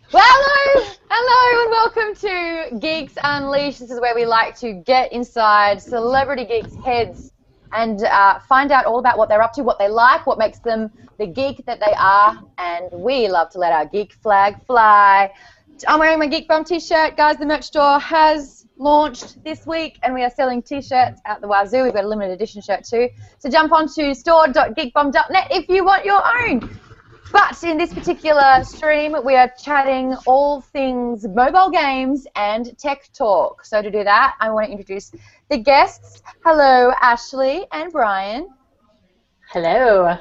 Well, hello, and welcome to Geeks Unleashed. This is where we like to get inside celebrity geeks' heads and find out all about what they're up to, what they like, what makes them the geek that they are, and we love to let our geek flag fly. I'm wearing my Geek Bomb t-shirt. Guys, the merch store has launched this week, and we are selling t-shirts out the wazoo. We've got a limited edition shirt too. So jump on to store.geekbomb.net if you want your own. But in this particular stream, we are chatting all things mobile games and tech talk. So to do that, I want to introduce the guests. Hello, Ashley and Brian. Hello.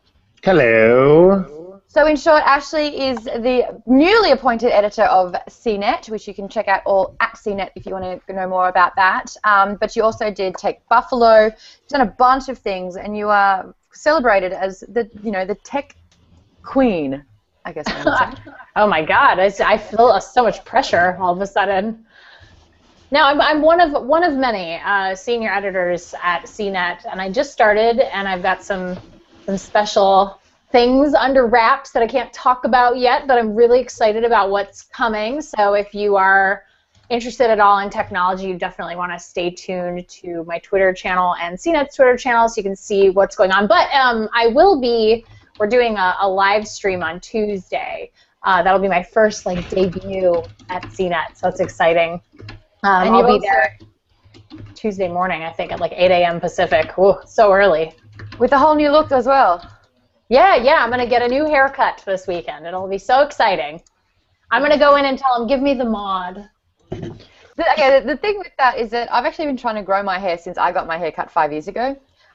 Hello. So in short, Ashley is the newly appointed editor of CNET, which you can check out all at CNET if you want to know more about that. But you also did Tech Buffalo, you've done a bunch of things, and you are celebrated as the tech queen, I guess I would say. Oh my God, I feel so much pressure all of a sudden. No, I'm one of many senior editors at CNET, and I just started, and I've got some special things under wraps that I can't talk about yet, but I'm really excited about what's coming. So if you are interested at all in technology, you definitely want to stay tuned to my Twitter channel and CNET's Twitter channel so you can see what's going on. But we're doing a live stream on Tuesday. That'll be my first debut at CNET, so it's exciting. I'll be there Tuesday morning, I think, at 8 a.m. Pacific. Ooh, so early. With a whole new look as well. Yeah, I'm going to get a new haircut this weekend. It'll be so exciting. I'm going to go in and tell them, give me the mod. Okay, the thing with that is that I've actually been trying to grow my hair since I got my hair cut 5 years ago.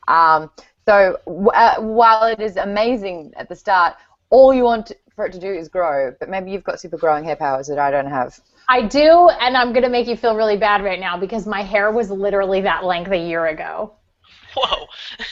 So while it is amazing at the start, all you want for it to do is grow. But maybe you've got super growing hair powers that I don't have. I do, and I'm going to make you feel really bad right now because my hair was literally that length a year ago. Whoa.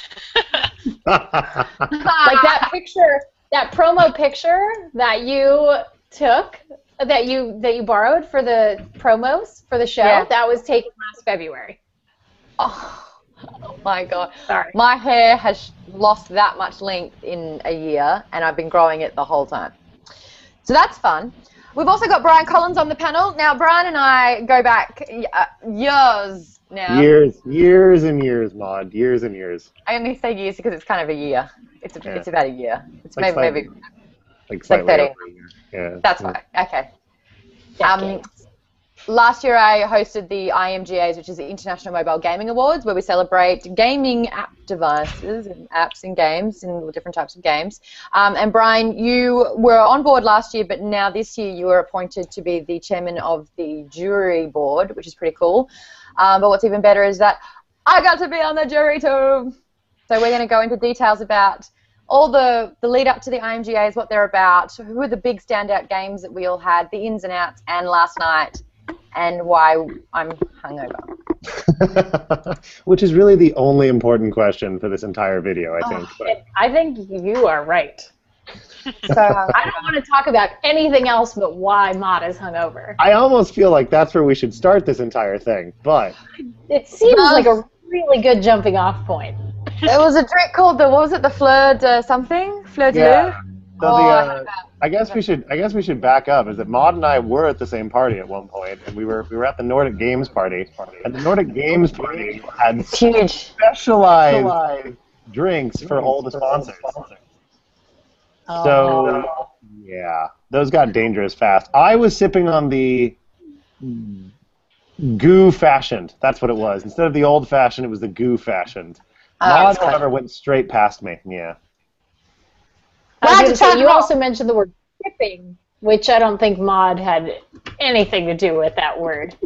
That picture, that promo picture that you took, that you borrowed for the promos for the show, yeah. That was taken last February. Oh my God. Sorry. My hair has lost that much length in a year, and I've been growing it the whole time. So that's fun. We've also got Brian Collins on the panel. Now, Brian and I go back years now. Years and years, Maud. Years and years. I only say years because it's kind of a year. It's about a year. It's maybe slightly it's like 13. over a year. Yeah. That's fine. Okay. Decades. Last year I hosted the IMGAs, which is the International Mobile Gaming Awards, where we celebrate gaming app devices and apps and games and different types of games. And Brian, you were on board last year, but now this year you were appointed to be the chairman of the jury board, which is pretty cool. But what's even better is that I got to be on the jury too. So we're going to go into details about all the lead up to the IMGAs, what they're about, who are the big standout games that we all had, the ins and outs, and last night, and why I'm hungover. Which is really the only important question for this entire video, I think. But I think you are right. So I don't want to talk about anything else but why Maud is hungover. I almost feel like that's where we should start this entire thing, but It seems like a really good jumping off point. There was a drink called the Fleur de something? Fleur de yeah. So Oh, I guess we should back up. Is that Maud and I were at the same party at one point, and we were at the Nordic Games party, and the Nordic Games party had huge. specialized drinks for all the sponsors. So yeah, those got dangerous fast. I was sipping on the goo fashioned. That's what it was. Instead of the old fashioned, it was the goo fashioned. Maud, however, went straight past me. Yeah. I was gonna say, you also mentioned the word sipping, which I don't think Maud had anything to do with that word.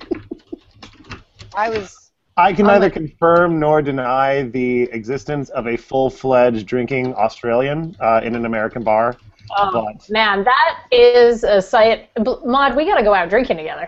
I can neither confirm nor deny the existence of a full-fledged drinking Australian in an American bar. Oh, man, that is a sight. Maud, we got to go out drinking together.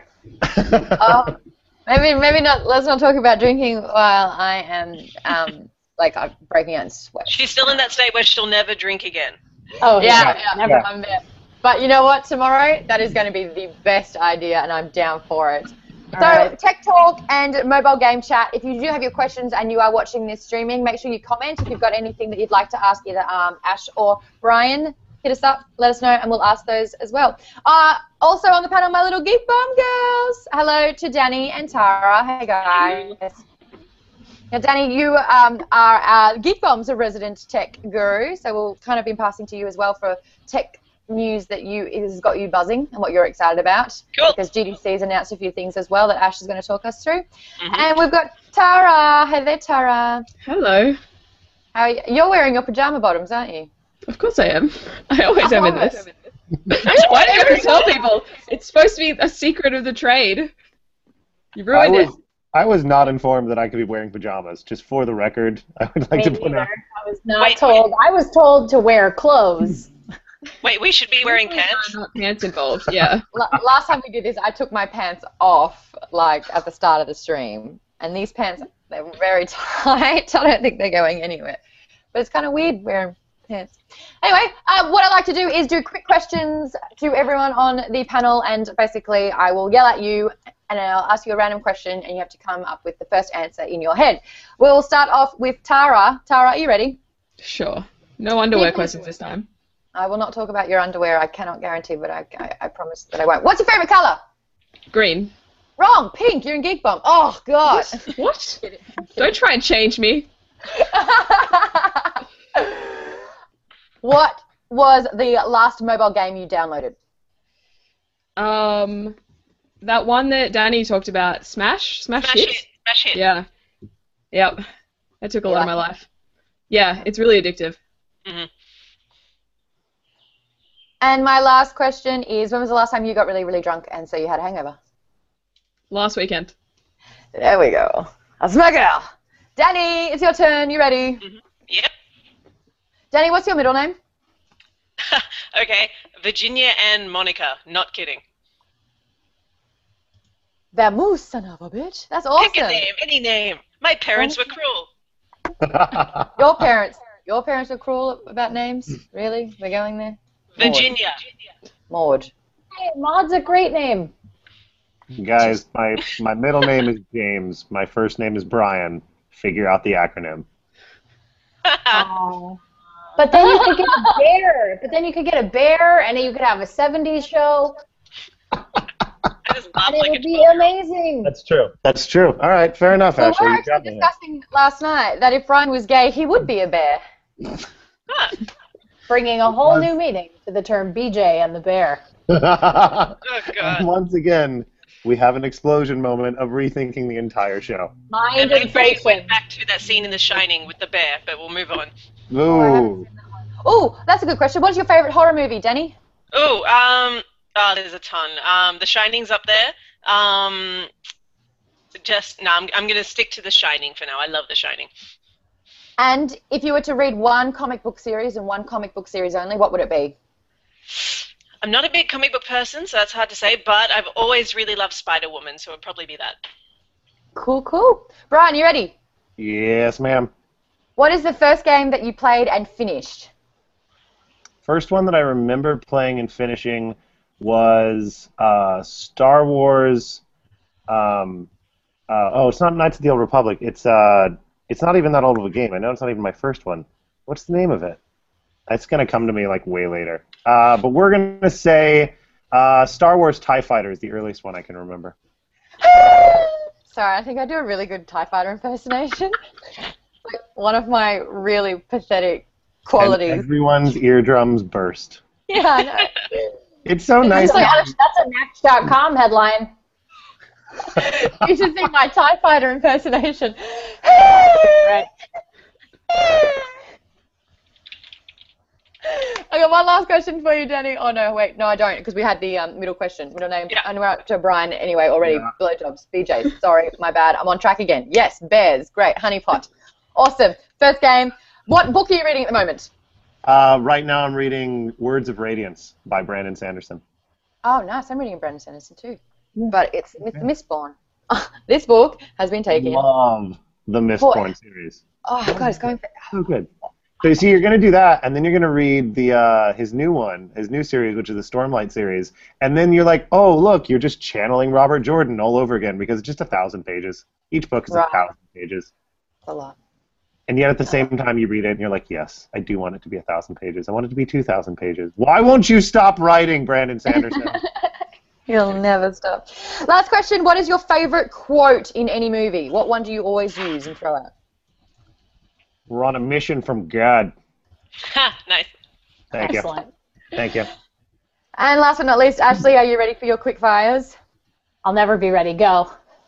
Maybe not. Let's not talk about drinking while I am I'm breaking out in sweat. She's still in that state where she'll never drink again. Oh, yeah, never. Yeah. I'm there. But you know what? Tomorrow, that is going to be the best idea, and I'm down for it. So, Tech Talk and Mobile Game Chat, if you do have your questions and you are watching this streaming, make sure you comment if you've got anything that you'd like to ask either Ash or Brian. hit us up, let us know, and we'll ask those as well. Also on the panel, my little Geek Bomb girls. Hello to Danny and Tara. Hey, guys. Now, Danny, you are Geek Bomb's a resident tech guru, so we'll kind of be passing to you as well for tech news that has got you buzzing and what you're excited about. Cool. Because GDC's announced a few things as well that Ash is going to talk us through. Mm-hmm. And we've got Tara. Hey there, Tara. Hello. How are you? You're wearing your pajama bottoms, aren't you? Of course I am. I always am in this. Why do you have to tell people? It's supposed to be a secret of the trade. You ruined it. I was not informed that I could be wearing pajamas. Just for the record, I would like Me to point out. neither. I was not told. I was told to wear clothes. Wait, we should be wearing pants? Not pants involved, yeah. Last time we did this, I took my pants off, like, at the start of the stream. And these pants, they're very tight. I don't think they're going anywhere. But it's kind of weird wearing pants. Anyway, what I like to do is do quick questions to everyone on the panel. And basically, I will yell at you, and I'll ask you a random question, and you have to come up with the first answer in your head. We'll start off with Tara. Tara, are you ready? Sure. No underwear questions this time. I will not talk about your underwear. I cannot guarantee, but I promise that I won't. What's your favorite color? Green. Wrong. Pink. You're in Geek Bomb. Oh, God. What? Don't try and change me. What was the last mobile game you downloaded? That one that Danny talked about, Smash Hit? Smash Hit. Yeah. Yep. That took a lot of my life. Yeah, it's really addictive. Mm-hmm. And my last question is, when was the last time you got really, really drunk and so you had a hangover? Last weekend. There we go. That's my girl. Danny, it's your turn. You ready? Mm-hmm. Yep. Danny, what's your middle name? Okay, Virginia and Monica. Not kidding. Vamoose, son of a bitch. That's awesome. Pick a name, any name. My parents were cruel. Your parents were cruel about names? Really? We're going there? Virginia. Maud. Hey, Maud's a great name. Guys, my middle name is James. My first name is Brian. Figure out the acronym. Oh. But then you could get a bear. And then you could have a 70s show. I just laugh And it like would a be 12-year-old. amazing. That's true. That's true. All right, fair enough, Well, Ashley. we were You got actually me. discussing last night that if Brian was gay, he would be a bear. Huh. Bringing a whole new meaning to the term BJ and the bear. Oh, And God. once again, we have an explosion moment of rethinking the entire show. Mind And my brain inflation. went back to that scene in The Shining with the bear, but we'll move on. Ooh. Oh, that's a good question. What is your favorite horror movie, Danny? Oh, there's a ton. The Shining's up there. I'm going to stick to The Shining for now. I love The Shining. And if you were to read one comic book series and one comic book series only, what would it be? I'm not a big comic book person, so that's hard to say, but I've always really loved Spider-Woman, so it would probably be that. Cool, cool. Brian, you ready? Yes, ma'am. What is the first game that you played and finished? First one that I remember playing and finishing was Star Wars. It's not Knights of the Old Republic. It's not even that old of a game. I know it's not even my first one. What's the name of it? It's gonna come to me like way later. But we're gonna say Star Wars TIE Fighter is the earliest one I can remember. Sorry, I think I do a really good TIE Fighter impersonation. Like one of my really pathetic qualities. And everyone's eardrums burst. Yeah, I know. It's so nice. That's a Match.com headline. You should see my TIE Fighter impersonation. Right. I got one last question for you, Danny. Oh, no, wait. No, I don't, because we had the middle name. Yeah. And we're up to Brian anyway already. Yeah. Blowjobs, BJs. Sorry, my bad. I'm on track again. Yes, bears. Great. Honeypot. Awesome. First game. What book are you reading at the moment? Right now I'm reading Words of Radiance by Brandon Sanderson. Oh, nice. I'm reading Brandon Sanderson too. But it's the Mistborn. This book has been taken. Love the Mistborn series. Oh, God, it's going for... So good. So you see, you're going to do that, and then you're going to read the his new series, which is the Stormlight series, and then you're like, oh, look, you're just channeling Robert Jordan all over again because it's just 1,000 pages. Each book is Right. 1,000 pages. A lot. And yet at the same time you read it and you're like, yes, I do want it to be 1,000 pages. I want it to be 2,000 pages. Why won't you stop writing, Brandon Sanderson? You'll never stop. Last question. What is your favorite quote in any movie? What one do you always use and throw out? We're on a mission from God. Ha, nice. Thank Excellent. you. Thank you. And last but not least, Ashley, are you ready for your quick fires? I'll never be ready. Go.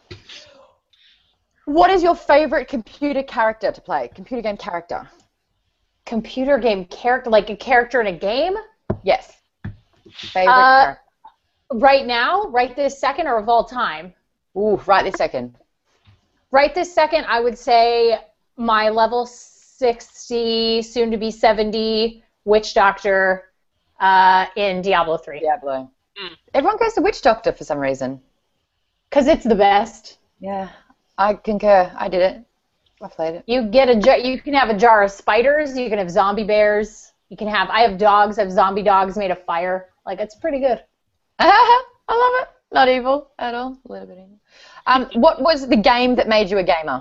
What is your favorite computer character to play? Computer game character. Computer game character, like a character in a game? Yes. Favorite character. Right now, right this second, or of all time? Ooh, right this second. Right this second, I would say my level 60, soon to be 70, Witch Doctor in Diablo 3. Diablo. Everyone goes to Witch Doctor for some reason. Because it's the best. Yeah, I concur. I did it. I played it. You can have a jar of spiders. You can have zombie bears. I have dogs. I have zombie dogs made of fire. Like, it's pretty good. I love it. Not evil at all. A little bit evil. What was the game that made you a gamer?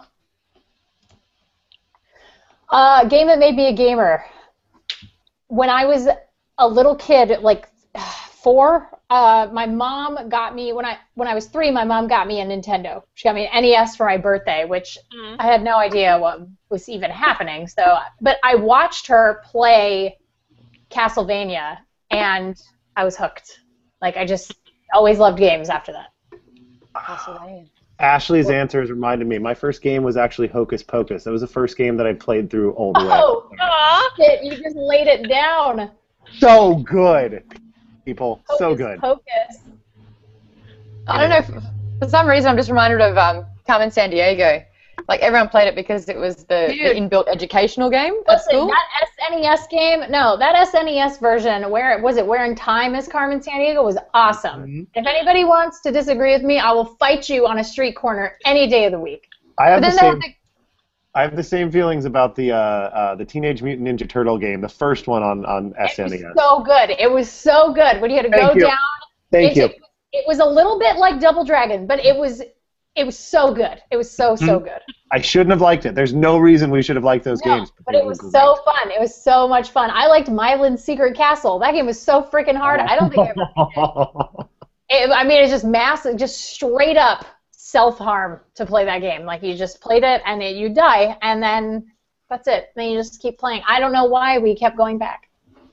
Game that made me a gamer. When I was a little kid, like 4, my mom got me, when I was 3, my mom got me a Nintendo. She got me an NES for my birthday, which I had no idea what was even happening. But I watched her play Castlevania, and I was hooked. Like, I just always loved games after that. Castlevania. Ashley's answer has reminded me. My first game was actually Hocus Pocus. That was the first game that I played through all the way. Oh, shit, you just laid it down. So good, people. So good. Hocus. I don't know. For some reason, I'm just reminded of Carmen Sandiego. Like, everyone played it because it was the inbuilt educational game at school. That SNES game, that SNES version, Where in Time is Carmen Sandiego, was awesome. Mm-hmm. If anybody wants to disagree with me, I will fight you on a street corner any day of the week. I have the same feelings about the Teenage Mutant Ninja Turtle game, the first one on SNES. It was so good. It was so good. When you had to go down. Thank you. It was a little bit like Double Dragon, but it was so good. It was so good. I shouldn't have liked it. There's no reason we should have liked those games. But it was so fun. It was so much fun. I liked Mylin's Secret Castle. That game was so freaking hard. I don't think I ever did. It's just massive, just straight up self-harm to play that game. Like, you just played it and you die, and then that's it. Then you just keep playing. I don't know why we kept going back.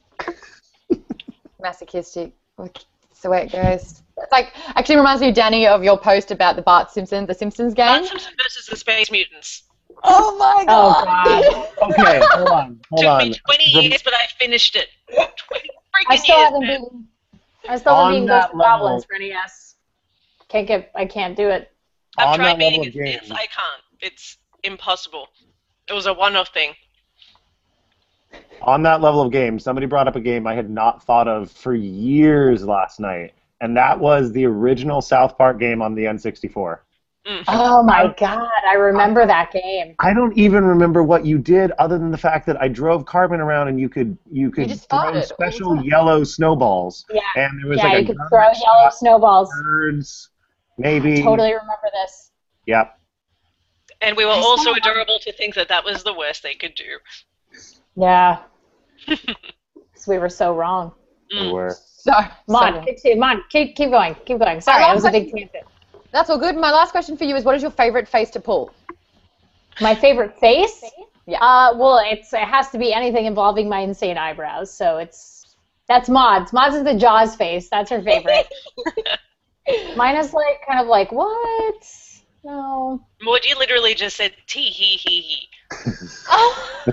Masochistic. That's the way it goes. It's like, actually reminds me, Danny, of your post about the Simpsons game. Bart Simpson versus the Space Mutants. Oh my god! Okay, hold on. Took me 20 years, but I finished it. 20 freaking I still years. haven't beaten Ghosts and Goblins for NES. I can't do it. I've On tried that level beating of it. game. I can't. It's impossible. It was a one-off thing. On that level of game, somebody brought up a game I had not thought of for years last night, and that was the original South Park game on the N64. Oh my god, I remember that game. I don't even remember what you did other than the fact that I drove Carbon around and you could just farted throw all special the time. yellow snowballs. Yeah, And there was yeah, like you could throw yellow snowballs. birds, maybe. I totally remember this. Yep. And we were all so adorable to think that that was the worst they could do. Yeah. So we were so wrong. We were. Sorry. Mon, keep going. Sorry, that was a big tangent. That's all good. My last question for you is, what is your favorite face to pull? My favorite face? Yeah. Well, it has to be anything involving my insane eyebrows. So that's Maud's. Maud's is the Jaws face. That's her favorite. Mine is like kind of like, what? No. Maud, you literally just said tee hee hee hee. Oh.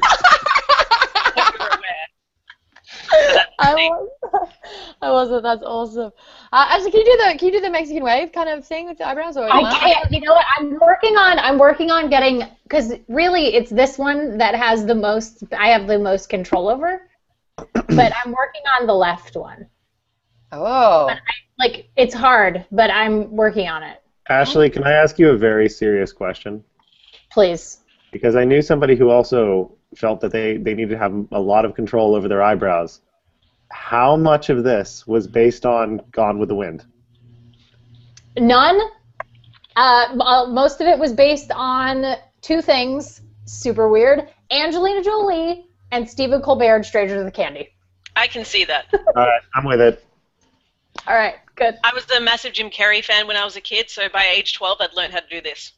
I wasn't. That's awesome. Actually, can you do the Mexican wave kind of thing with the eyebrows? Or I can't. You know what? I'm working on getting, because really it's this one that has the most. I have the most control over. But I'm working on the left one. Oh. But it's hard, but I'm working on it. Ashley, can I ask you a very serious question? Please. Because I knew somebody who also felt that they needed to have a lot of control over their eyebrows. How much of this was based on Gone with the Wind? None. Most of it was based on two things, super weird, Angelina Jolie and Stephen Colbert, Strangers with Candy. I can see that. All right, I'm with it. All right, good. I was a massive Jim Carrey fan when I was a kid, so by age 12, I'd learned how to do this.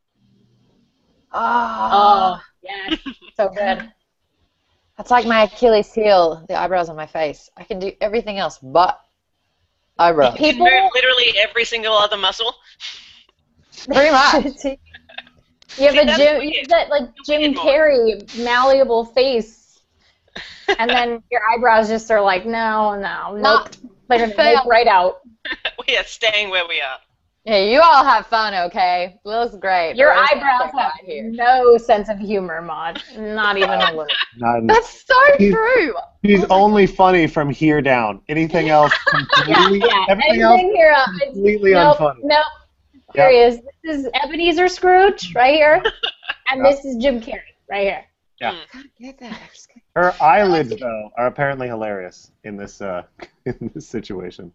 Oh, yeah, so good. That's like my Achilles heel, the eyebrows on my face. I can do everything else but eyebrows. You can move literally every single other muscle. Pretty much. You have See, you have that like Jim Carrey malleable face, and then your eyebrows just are like, nope. They're gonna make right out. We are staying where we are. Yeah, you all have fun, okay? Looks great. Your eyebrows have no sense of humor, Maud. Not even a little. None. That's so true. She's only funny from here down. Anything else completely, everything else here, completely nope, unfunny. Nope. Here he is. This is Ebenezer Scrooge right here, and this is Jim Carrey right here. Yeah. I can't get that. Her eyelids, though, are apparently hilarious in this in this situation.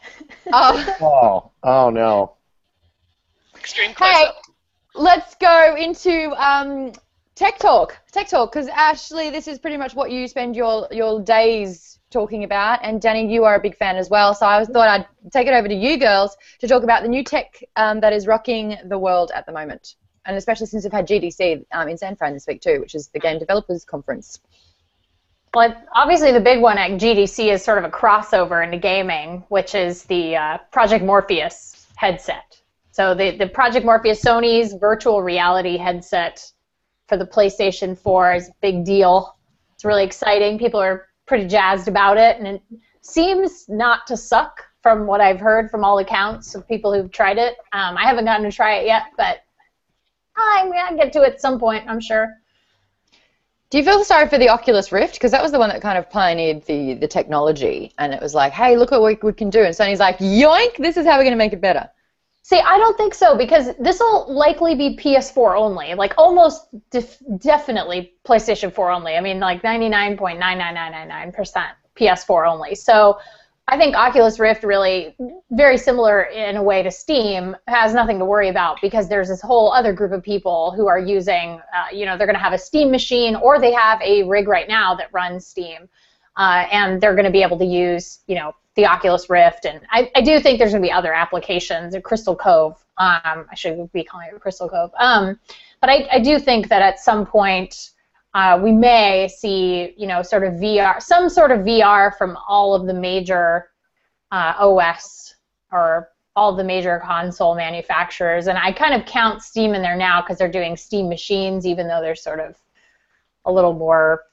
Oh no. Extreme Hey, close-up. let's go into tech talk. Tech talk, because Ashley, this is pretty much what you spend your days talking about, and Danny, you are a big fan as well. So I thought I'd take it over to you girls to talk about the new tech that is rocking the world at the moment, and especially since we've had GDC in San Fran this week too, which is the Game Developers Conference. Well, obviously the big one at GDC is sort of a crossover into gaming, which is the Project Morpheus headset. So the Project Morpheus, Sony's virtual reality headset for the PlayStation 4 is a big deal. It's really exciting. People are pretty jazzed about it, and it seems not to suck from what I've heard from all accounts of people who've tried it. I haven't gotten to try it yet, but I'm going to get to it at some point, I'm sure. Do you feel sorry for the Oculus Rift? Because that was the one that kind of pioneered the technology, and it was like, hey, look at what we can do. And Sony's like, yoink, this is how we're going to make it better. See, I don't think so, because this will likely be PS4 only, like almost definitely PlayStation 4 only. I mean, like 99.99999% PS4 only. So I think Oculus Rift really, very similar in a way to Steam, has nothing to worry about, because there's this whole other group of people who are using, they're going to have a Steam machine, or they have a rig right now that runs Steam, and they're going to be able to use, the Oculus Rift, and I do think there's going to be other applications. Crystal Cove, I should be calling it Crystal Cove. But I do think that at some point we may see, sort of VR, some sort of VR from all of the major OS or all the major console manufacturers. And I kind of count Steam in there now because they're doing Steam machines, even though they're sort of a little more,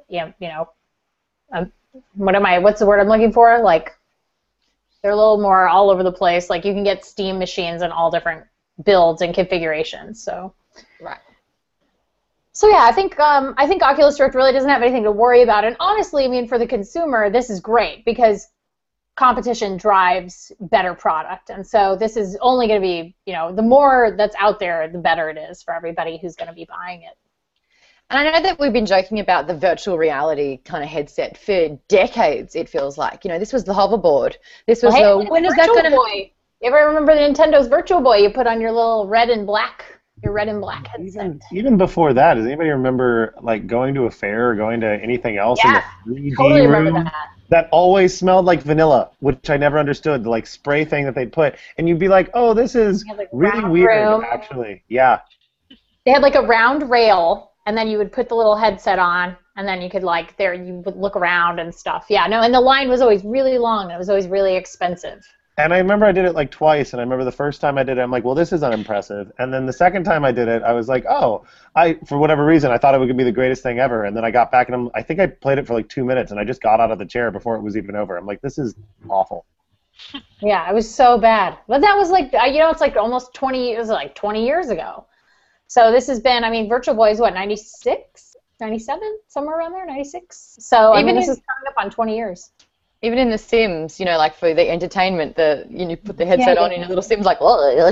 what's the word I'm looking for? Like, they're a little more all over the place. Like, you can get Steam machines in all different builds and configurations. So, right. So yeah, I think Oculus Rift really doesn't have anything to worry about. And honestly, I mean, for the consumer, this is great because competition drives better product. And so this is only going to be, the more that's out there, the better it is for everybody who's going to be buying it. And I know that we've been joking about the virtual reality kind of headset for decades, it feels like. This was the hoverboard. This was when is that going to... You ever remember the Nintendo's Virtual Boy you put on your little red and black headset? Even before that, does anybody remember like going to a fair or going to anything else in the 3D totally room? Remember That always smelled like vanilla, which I never understood, the like spray thing that they'd put. And you'd be like, oh, this is really weird, actually. Yeah. They had like a round rail, and then you would put the little headset on, and then you could you would look around and stuff. Yeah, no, and the line was always really long, and it was always really expensive. And I remember I did it like twice, and I remember the first time I did it, I'm like, well, this is unimpressive. And then the second time I did it, I was like, for whatever reason, I thought it would be the greatest thing ever. And then I got back, and I think I played it for like 2 minutes, and I just got out of the chair before it was even over. I'm like, this is awful. Yeah, it was so bad. But that was like, it's like almost 20 years ago. So this has been, Virtual Boy is what, 96? 97? Somewhere around there, 96? So, this is coming up on 20 years. Even in The Sims, like for the entertainment, you put the headset on and your little Sims like, that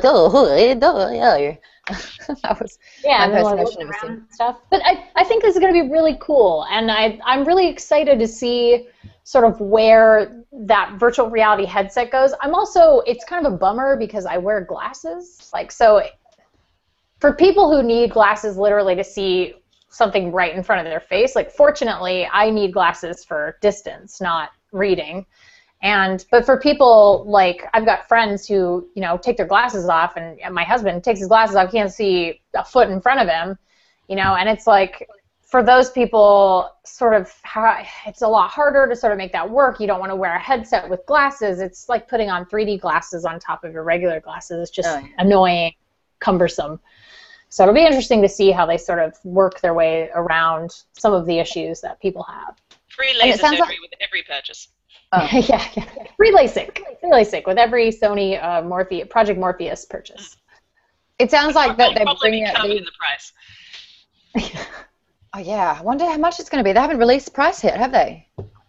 was my impersonation of a Sim. Stuff. But I think this is going to be really cool, and I'm really excited to see sort of where that virtual reality headset goes. It's kind of a bummer because I wear glasses, so for people who need glasses literally to see something right in front of their face. Like, fortunately, I need glasses for distance, not reading. But for people, like, I've got friends who, take their glasses off, and my husband takes his glasses off, can't see a foot in front of him, and it's like, for those people, sort of, it's a lot harder to sort of make that work. You don't want to wear a headset with glasses. It's like putting on 3D glasses on top of your regular glasses. It's just annoying, cumbersome. So it'll be interesting to see how they sort of work their way around some of the issues that people have. Free laser surgery with every purchase. Yeah. Free LASIK with every Sony Project Morpheus purchase. It sounds like that they're bringing out in the price. Oh yeah, I wonder how much it's going to be. They haven't released the price yet, have they?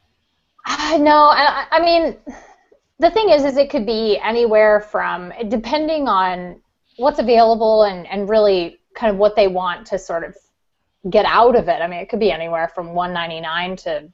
No, I mean, the thing is it could be anywhere from, depending on what's available and really kind of what they want to sort of get out of it. I mean, it could be anywhere from $199 to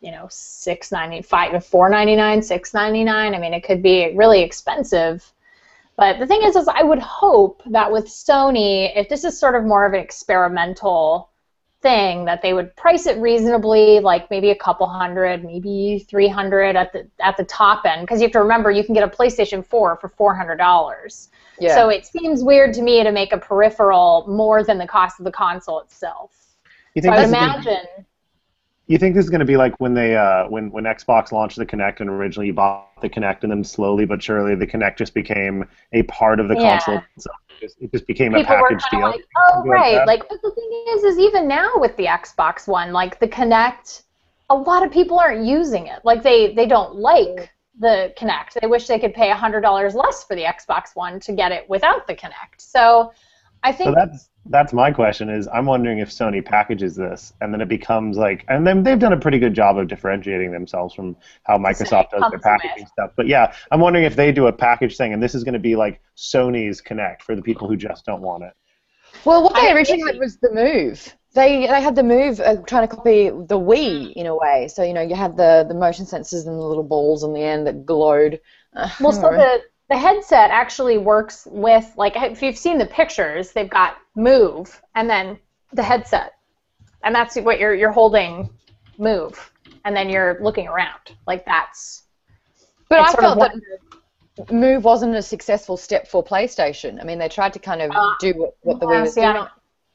$695, $499, $699. I mean, it could be really expensive. But the thing is I would hope that with Sony, if this is sort of more of an experimental thing, that they would price it reasonably, like maybe a couple hundred, maybe $300 at the top end, because you have to remember you can get a PlayStation 4 for $400. Yeah. So it seems weird to me to make a peripheral more than the cost of the console itself. So I would imagine. You think this is going to be like when they when Xbox launched the Kinect, and originally you bought the Kinect, and then slowly but surely the Kinect just became a part of the console itself. It just became People a package deal. Like, oh, right. Like, but the thing is even now with the Xbox One, like the Kinect, a lot of people aren't using it. Like they don't like the Kinect. They wish they could pay $100 less for the Xbox One to get it without the Kinect. So I think. So that's my question. Is I'm wondering if Sony packages this and then it becomes like, and then they've done a pretty good job of differentiating themselves from how Microsoft does their packaging stuff. But yeah, I'm wondering if they do a package thing, and this is going to be like Sony's Kinect for the people who just don't want it. Well, what they originally had was the Move. They had the Move trying to copy the Wii in a way. So you had the motion sensors and the little balls on the end that glowed. Well, so the headset actually works with, like, if you've seen the pictures, they've got Move and then the headset, and that's what you're holding, Move, and then you're looking around. Like, that's. But I felt that Move wasn't a successful step for PlayStation. I mean, they tried to kind of do what the Wii was doing.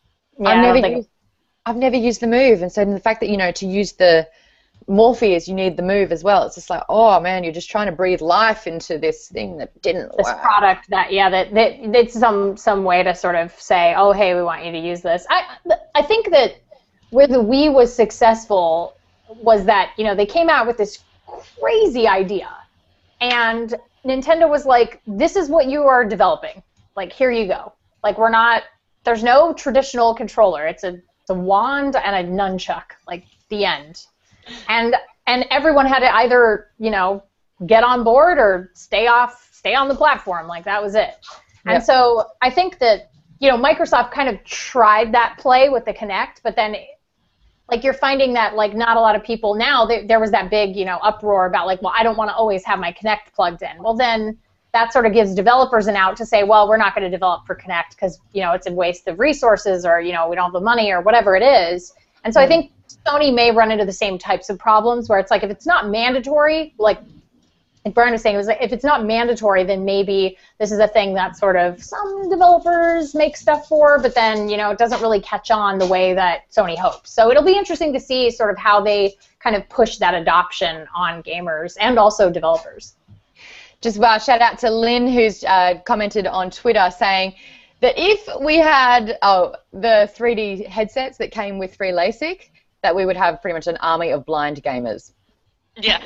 I've never used the Move, and so the fact that to use the Morpheus, you need the Move as well. It's just like, oh man, you're just trying to breathe life into this thing that didn't work. This product that it's some way to sort of say, oh hey, we want you to use this. I think that where the Wii was successful was that they came out with this crazy idea, and Nintendo was like, this is what you are developing. Like, here you go. Like, there's no traditional controller. It's a wand and a nunchuck. Like, the end. And everyone had to either, get on board or stay on the platform. Like, that was it. And Yep. So I think that, Microsoft kind of tried that play with the Kinect, but then, like, you're finding that, like, not a lot of people now, there was that big, uproar about, like, well, I don't want to always have my Kinect plugged in. Well, then that sort of gives developers an out to say, well, we're not going to develop for Kinect because, it's a waste of resources, or, we don't have the money, or whatever it is. And so I think Sony may run into the same types of problems where it's like, if it's not mandatory, like Brian was saying, it was like, if it's not mandatory, then maybe this is a thing that sort of some developers make stuff for, but then, it doesn't really catch on the way that Sony hopes. So it'll be interesting to see sort of how they kind of push that adoption on gamers and also developers. Just shout out to Lynn, who's commented on Twitter saying that if we had the 3D headsets that came with free LASIK, that we would have pretty much an army of blind gamers. Yeah.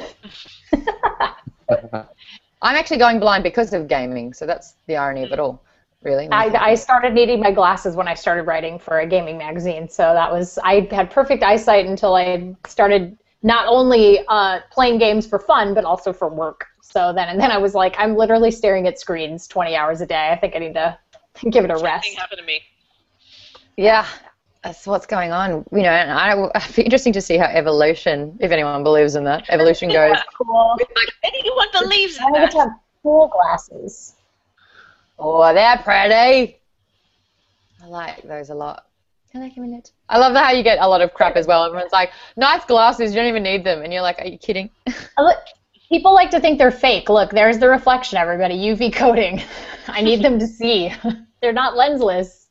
I'm actually going blind because of gaming, so that's the irony of it all, really. I started needing my glasses when I started writing for a gaming magazine, so I had perfect eyesight until I started not only playing games for fun, but also for work. So then I was like, I'm literally staring at screens 20 hours a day. I think I need to give it a rest. Something happened to me. Yeah, that's what's going on. And it'd be interesting to see how evolution, if anyone believes in that, evolution goes. Cool. Anyone believes in I that? get to have cool glasses. Oh, they're pretty. I like those a lot. Can I come in it? I love how you get a lot of crap as well. Everyone's like, nice glasses, you don't even need them. And you're like, are you kidding? People like to think they're fake. Look, there's the reflection, everybody. UV coating. I need them to see. They're not lensless.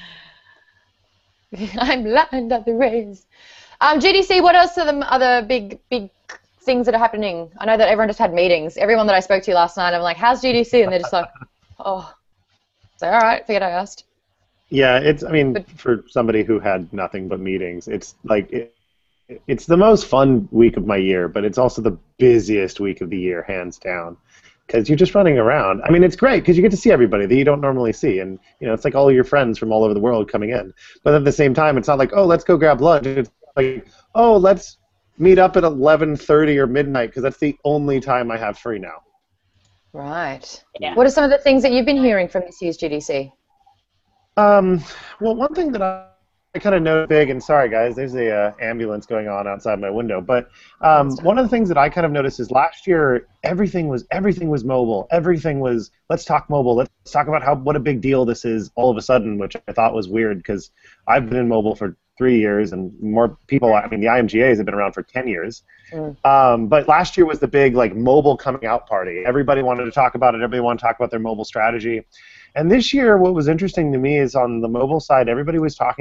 I'm blind of the rays. GDC, what else are the other big things that are happening? I know that everyone just had meetings. Everyone that I spoke to last night, I'm like, how's GDC? And they're just like, oh. So, all right, figured I asked. Yeah, for somebody who had nothing but meetings, it's like it's the most fun week of my year, but it's also the busiest week of the year, hands down, because you're just running around. I mean, it's great because you get to see everybody that you don't normally see, and it's like all your friends from all over the world coming in. But at the same time, it's not like, oh, let's go grab lunch. It's like, oh, let's meet up at 11:30 or midnight because that's the only time I have free now. Right. Yeah. What are some of the things that you've been hearing from this year's GDC? Well, one thing that I kind of noticed big, and sorry guys, there's a ambulance going on outside my window, but one of the things that I kind of noticed is last year everything was mobile. Everything was, let's talk mobile, let's talk about what a big deal this is all of a sudden, which I thought was weird because I've been in mobile for 3 years and more people, the IMGAs have been around for 10 years. But last year was the big mobile coming out party. Everybody wanted to talk about it, everybody wanted to talk about their mobile strategy. And this year, what was interesting to me is on the mobile side, everybody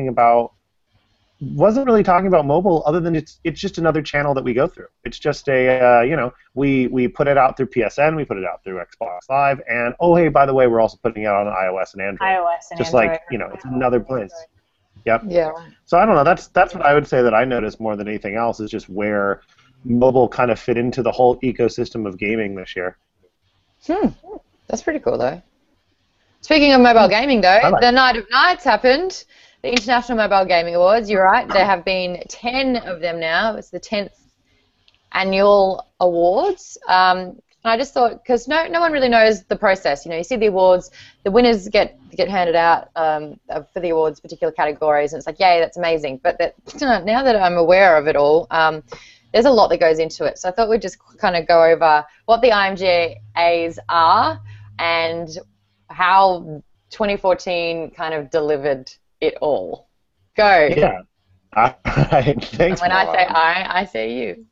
wasn't really talking about mobile other than it's just another channel that we go through. It's just we put it out through PSN, we put it out through Xbox Live, and oh, hey, by the way, we're also putting it out on iOS and Android. Just Android. It's another place. Yep. Yeah. So I don't know, that's what I would say that I noticed more than anything else is just where mobile kind of fit into the whole ecosystem of gaming this year. That's pretty cool, though. Speaking of mobile gaming, though, the Night of Nights happened, the International Mobile Gaming Awards. You're right, there have been 10 of them now. It's the 10th annual awards. And I just thought, because no one really knows the process. You see the awards, the winners get handed out for the awards, particular categories, and it's like, yay, that's amazing. But now that I'm aware of it all, there's a lot that goes into it. So I thought we'd just kind of go over what the IMGAs are and how 2014 kind kind of delivered it all. Go. Yeah. All right. Thanks. And when I say you.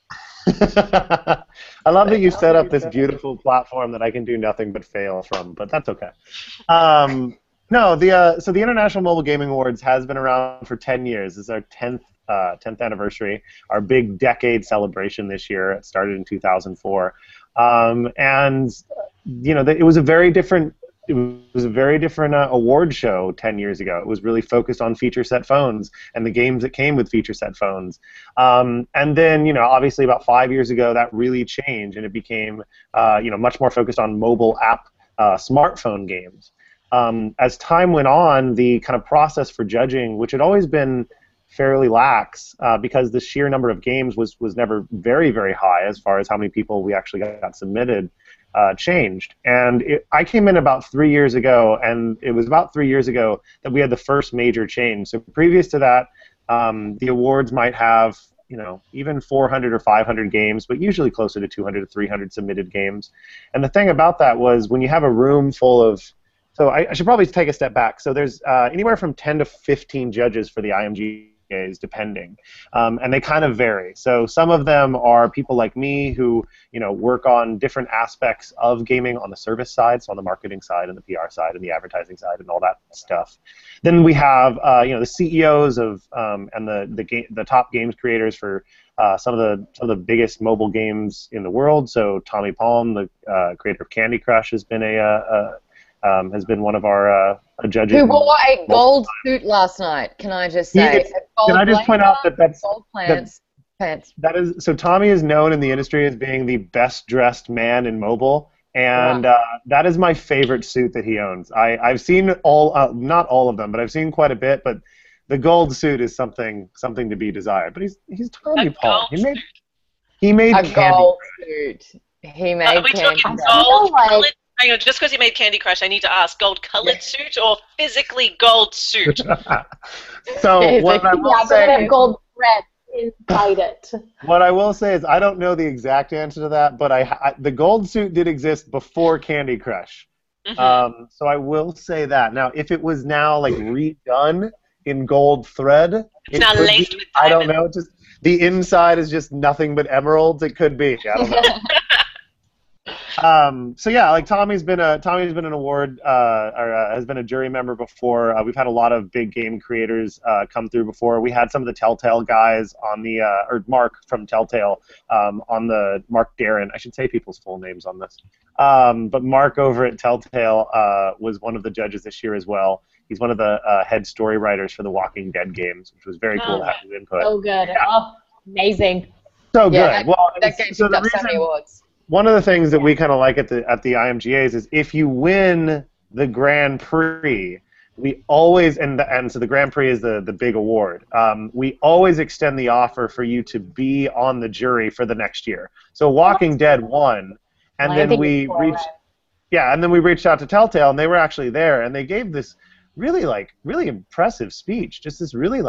I love that you set up this beautiful platform that I can do nothing but fail from, but that's okay. So the International Mobile Gaming Awards has been around for 10 years. This is our 10th anniversary, our big decade celebration this year. It started in 2004, and it was a very different. It was a very different award show 10 years ago. It was really focused on feature set phones and the games that came with feature set phones. And then, obviously about 5 years ago, that really changed and it became, much more focused on mobile app smartphone games. As time went on, the kind of process for judging, which had always been fairly lax because the sheer number of games was never very, very high as far as how many people we actually got submitted, changed. And I came in about 3 years ago, and it was about 3 years ago that we had the first major change. So previous to that, the awards might have, even 400 or 500 games, but usually closer to 200 to 300 submitted games. And the thing about that was when you have a room full of, so I should probably take a step back. So there's anywhere from 10 to 15 judges for the IMGAs, depending, and they kind of vary. So some of them are people like me who work on different aspects of gaming on the service side, so on the marketing side and the PR side and the advertising side and all that stuff. Then we have the CEOs of and the top games creators for some of the biggest mobile games in the world. So Tommy Palm, the creator of Candy Crush, has been has been one of our judges. Who wore a gold suit last night, can I just say? Can I just point out that that's... Gold pants. That is, so Tommy is known in the industry as being the best-dressed man in mobile, and that is my favorite suit that he owns. I've seen not all of them, but I've seen quite a bit, but the gold suit is something to be desired. But he's Tommy Palm. He made a Candy gold Crush. Suit. He made Candy Crush. Gold hang on, just because he made Candy Crush, I need to ask, gold-colored suit or physically gold suit? So what I will say, have gold thread inside it. What I will say is I don't know the exact answer to that, but the gold suit did exist before Candy Crush. So I will say that. Now, if it was now redone in gold thread. It's not could laced be. with I don't diamonds. know. Just the inside is just nothing but emeralds. It could be. I don't know. So yeah, like Tommy's been an award or has been a jury member before. We've had a lot of big game creators come through before. We had some of the Telltale guys on the or Mark from Telltale on the Mark Darren. I should say people's full names on this. But Mark over at Telltale was one of the judges this year as well. He's one of the head story writers for the Walking Dead games, which was very cool to have his input. Oh, good. Yeah. Oh, amazing. So Yeah, good. Well, that game so took the up so many reason, awards. one of the things that we kind of like at the IMGAs is if you win the Grand Prix, we always and so the Grand Prix is the big award. We always extend the offer for you to be on the jury for the next year. So Walking Dead won, and then we reached out to Telltale, and they were actually there, and they gave this really impressive speech. Just this really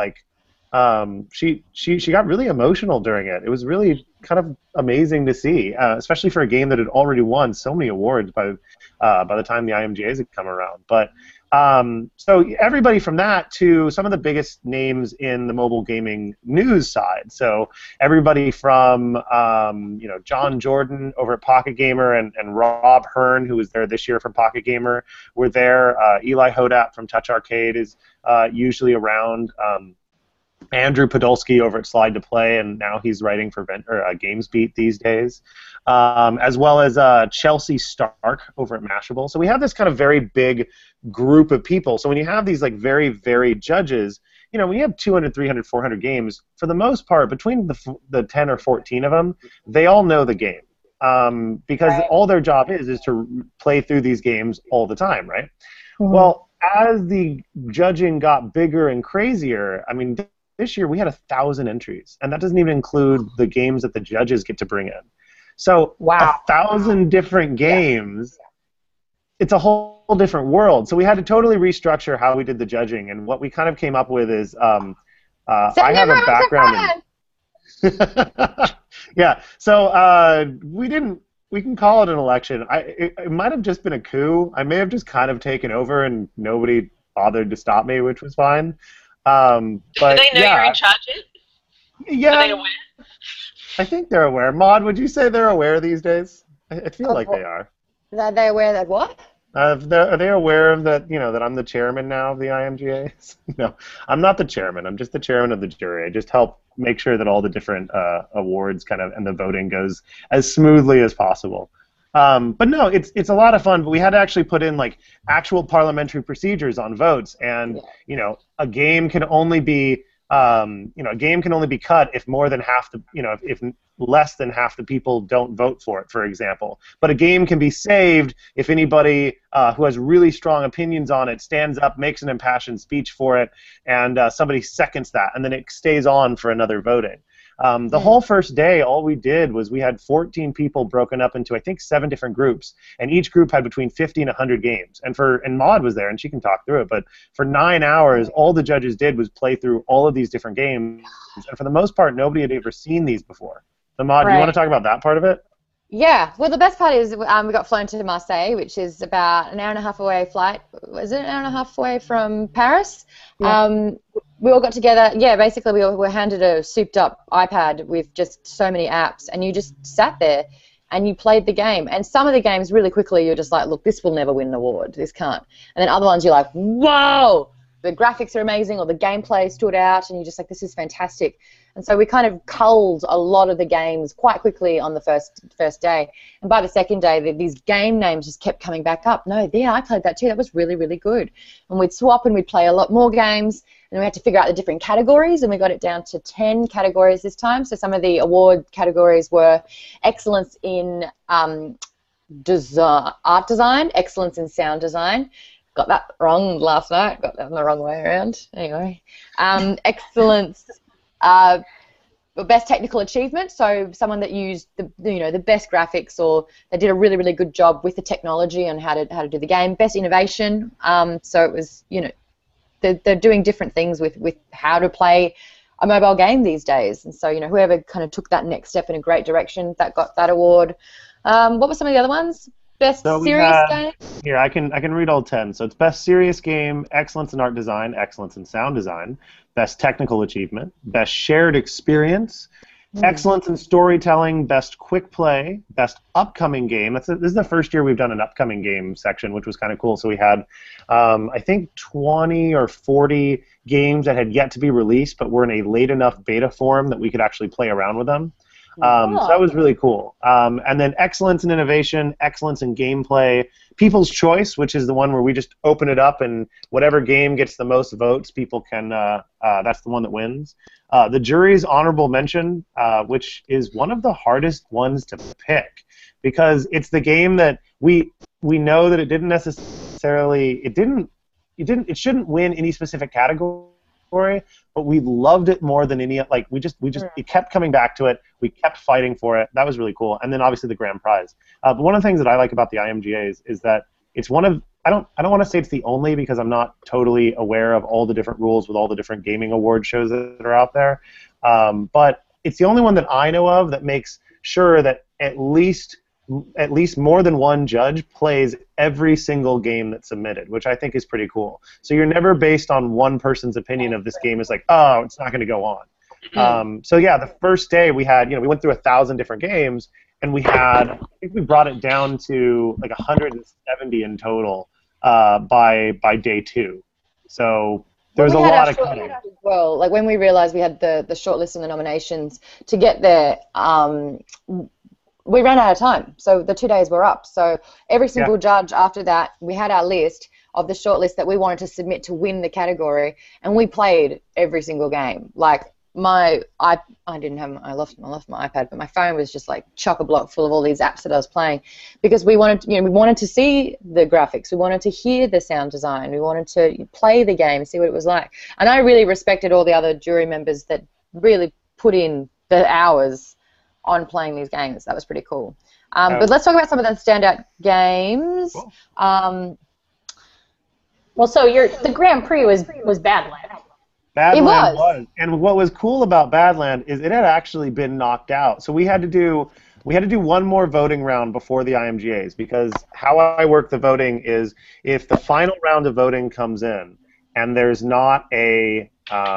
she got really emotional during it. It was really kind of amazing to see, especially for a game that had already won so many awards by the time the IMGAs had come around. But so everybody from that to some of the biggest names in the mobile gaming news side. So everybody from John Jordan over at Pocket Gamer and Rob Hearn, who was there this year from Pocket Gamer, were there. Eli Hodat from Touch Arcade is usually around. Andrew Podolsky over at Slide to Play, and now he's writing for GamesBeat these days, as well as Chelsea Stark over at Mashable. So we have this kind of very big group of people. So when you have these like very varied judges, when you have 200, 300, 400 games, for the most part, between the 10 or 14 of them, they all know the game because all their job is to play through these games all the time, right? Mm-hmm. Well, as the judging got bigger and crazier, I mean, this year we had 1,000 entries, and that doesn't even include the games that the judges get to bring in. So 1,000 different games, it's a whole different world. So we had to totally restructure how we did the judging, and what we kind of came up with is I have a background in... Yeah, so we can call it an election. It might have just been a coup. I may have just kind of taken over, and nobody bothered to stop me, which was fine. But do they know you're in charge? Yeah. Are they aware? I think they're aware. Maud, would you say they're aware these days? I feel like they are. Are they aware that what? Are they aware of that? That I'm the chairman now of the IMGAs? No, I'm not the chairman. I'm just the chairman of the jury. I just help make sure that all the different awards and the voting goes as smoothly as possible. But no, it's a lot of fun. But we had to actually put in like actual parliamentary procedures on votes, and a game can only be cut if more than half the if less than half the people don't vote for it, for example. But a game can be saved if anybody who has really strong opinions on it stands up, makes an impassioned speech for it, and somebody seconds that, and then it stays on for another voting. The whole first day, all we did was we had 14 people broken up into, I think, 7 different groups, and each group had between 50 and 100 games. And Maud was there, and she can talk through it, but for 9 hours, all the judges did was play through all of these different games, and for the most part, nobody had ever seen these before. So Maud, do you want to talk about that part of it? Yeah, well, the best part is we got flown to Marseille, which is about an hour and a half away flight. Was it an hour and a half away from Paris? Yeah. We all got together. Yeah, basically we were handed a souped-up iPad with just so many apps, and you just sat there and you played the game. And some of the games, really quickly, you're just like, look, this will never win an award. This can't. And then other ones, you're like, whoa, the graphics are amazing, or the gameplay stood out, and you're just like, this is fantastic. And so we kind of culled a lot of the games quite quickly on the first day. And by the second day, these game names just kept coming back up. No, yeah, I played that too. That was really, really good. And we'd swap and we'd play a lot more games. And we had to figure out the different categories, and we got it down to 10 categories this time. So some of the award categories were excellence in art design, excellence in sound design. Got that wrong last night. Got that the wrong way around. Anyway, excellence. Best technical achievement, so someone that used the best graphics, or they did a really, really good job with the technology and how to do the game. Best innovation, so it was they're doing different things with how to play a mobile game these days, and so whoever kind of took that next step in a great direction, that got that award. What were some of the other ones? Best So we serious had- game? Here, I can read all 10. So it's best serious game, excellence in art design, excellence in sound design, best technical achievement, best shared experience, excellence in storytelling, best quick play, best upcoming game. This is the first year we've done an upcoming game section, which was kind of cool. So we had, I think, 20 or 40 games that had yet to be released, but were in a late enough beta form that we could actually play around with them. So that was really cool. And then excellence in innovation, excellence in gameplay, people's choice, which is the one where we just open it up and whatever game gets the most votes, people can. That's the one that wins. The jury's honorable mention, which is one of the hardest ones to pick, because it's the game that we know that it didn't necessarily it shouldn't win any specific category. But we loved it more than any. Like we just it kept coming back to it. We kept fighting for it. That was really cool. And then obviously the grand prize. But one of the things that I like about the IMGAs is that it's one of I don't want to say it's the only, because I'm not totally aware of all the different rules with all the different gaming award shows that are out there. But it's the only one that I know of that makes sure that at least more than one judge plays every single game that's submitted, which I think is pretty cool. So you're never based on one person's opinion of this game is like, oh, it's not going to go on. So yeah, the first day we had, we went through 1,000 different games, and I think we brought it down to like 170 in total by day 2. So there's a lot of cutting. Well, like when we realized we had the shortlist and the nominations to get there, we ran out of time, so the 2 days were up. So every single judge after that, we had our list of the shortlist that we wanted to submit to win the category, and we played every single game. Like I left my iPad, but my phone was just like chock-a-block full of all these apps that I was playing, because we wanted to see the graphics, we wanted to hear the sound design, we wanted to play the game, see what it was like. And I really respected all the other jury members that really put in the hours on playing these games. That was pretty cool. But let's talk about some of the standout games. Cool. Well, so the Grand Prix was Badland. Badland was. And what was cool about Badland is it had actually been knocked out. So we had to do one more voting round before the IMGAs, because how I work the voting is if the final round of voting comes in and there's not a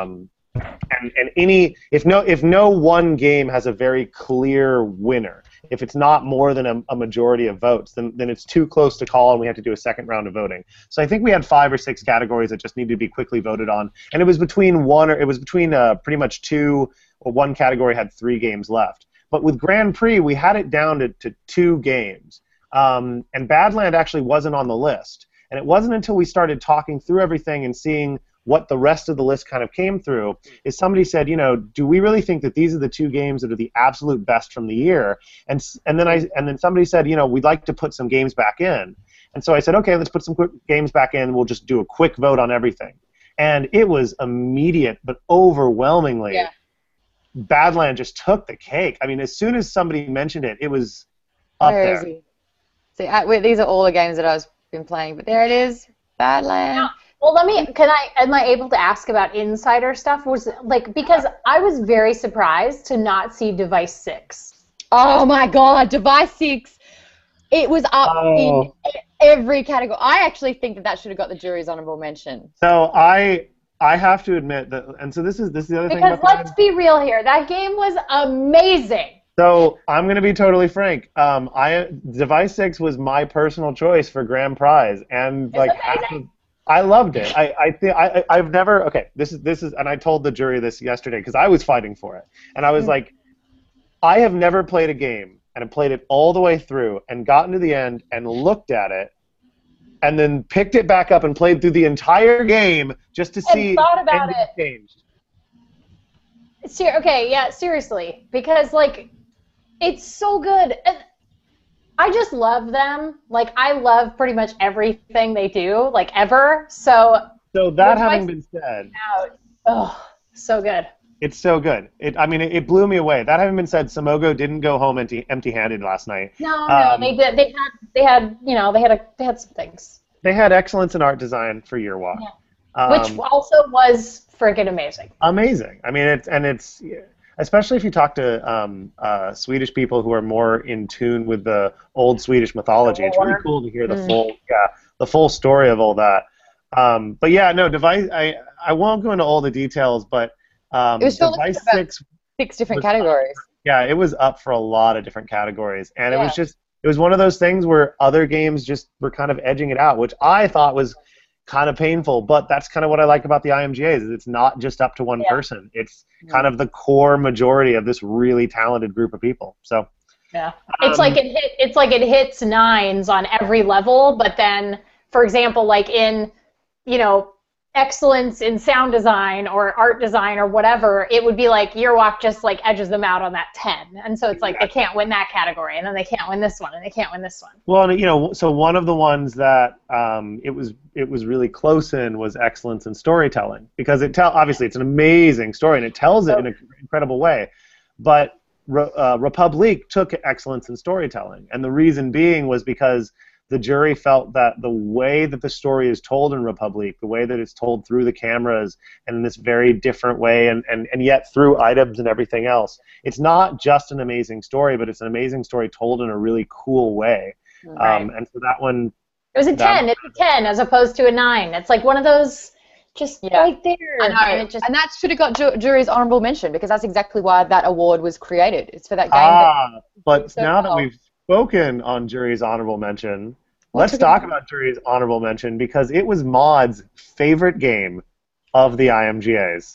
if no one game has a very clear winner, if it's not more than a majority of votes, then it's too close to call, and we have to do a second round of voting. So I think we had 5 or 6 categories that just needed to be quickly voted on, and it was between pretty much 2, or one category had 3 games left. But with Grand Prix, we had it down to 2 games, and Badland actually wasn't on the list. And it wasn't until we started talking through everything and seeing what the rest of the list kind of came through, is somebody said, do we really think that these are the 2 games that are the absolute best from the year? And then somebody said, we'd like to put some games back in. And so I said, okay, let's put some quick games back in. We'll just do a quick vote on everything. And it was immediate, but overwhelmingly, Badland just took the cake. I mean, as soon as somebody mentioned it, it was up there. See, these are all the games that I've been playing, but there it is, Badland. Well, am I able to ask about insider stuff? Because I was very surprised to not see Device 6. Oh my God, Device 6! It was up in every category. I actually think that should have got the jury's honorable mention. So I have to admit that, and so this is the other thing. Because let's be real here, that game was amazing. So I'm going to be totally frank. Device 6 was my personal choice for grand prize, and I loved it. I've never. Okay, this is, and I told the jury this yesterday because I was fighting for it, and I was like, I have never played a game and have played it all the way through and gotten to the end and looked at it, and then picked it back up and played through the entire game just to see. And thought about it. Changed. Okay, yeah, seriously, because it's so good. I just love them. I love pretty much everything they do, ever. So that having been said, so good. It's so good. It blew me away. That having been said, Simogo didn't go home empty-handed last night. No, they did. They had some things. They had excellence in art design for Year Walk, which also was freaking amazing. Amazing. especially if you talk to Swedish people who are more in tune with the old Swedish mythology. It's really cool to hear the full story of all that. But yeah, no, Device. I won't go into all the details, but It was Device about 6 6 different was up. categories. Yeah, it was up for a lot of different categories, and it was one of those things where other games just were kind of edging it out, which I thought was kind of painful. But that's kind of what I like about the IMGAs. Is it's not just up to one person. It's kind of the core majority of this really talented group of people. So yeah, it's like it hits 9s on every level, but then, for example, like in, you know, excellence in sound design or art design or whatever, it would be like Yearwalk just like edges them out on that 10, and so it's like they can't win that category, and then they can't win this one, and they can't win this one. Well, you know, so one of the ones that it was really close in was excellence in storytelling, because obviously it's an amazing story and it tells it in an incredible way, but Republique took excellence in storytelling, and the reason being was because the jury felt that the way that the story is told in Republique, the way that it's told through the cameras and in this very different way, and yet through items and everything else, it's not just an amazing story, but it's an amazing story told in a really cool way. Right. And so that one... It was a 10. It's a 10 as opposed to a 9. It's like one of those just right there. I know. And that should have got jury's honorable mention, because that's exactly why that award was created. It's for that game. But now that we've spoken on jury's honorable mention, let's talk about jury's honorable mention, because it was Maud's favorite game of the IMGAs.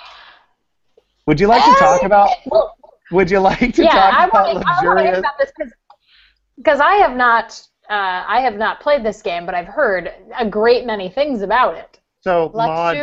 Would you like to talk about? Would you like to talk about luxurious? I want to hear about this because I have not played this game, but I've heard a great many things about it. So, Maud,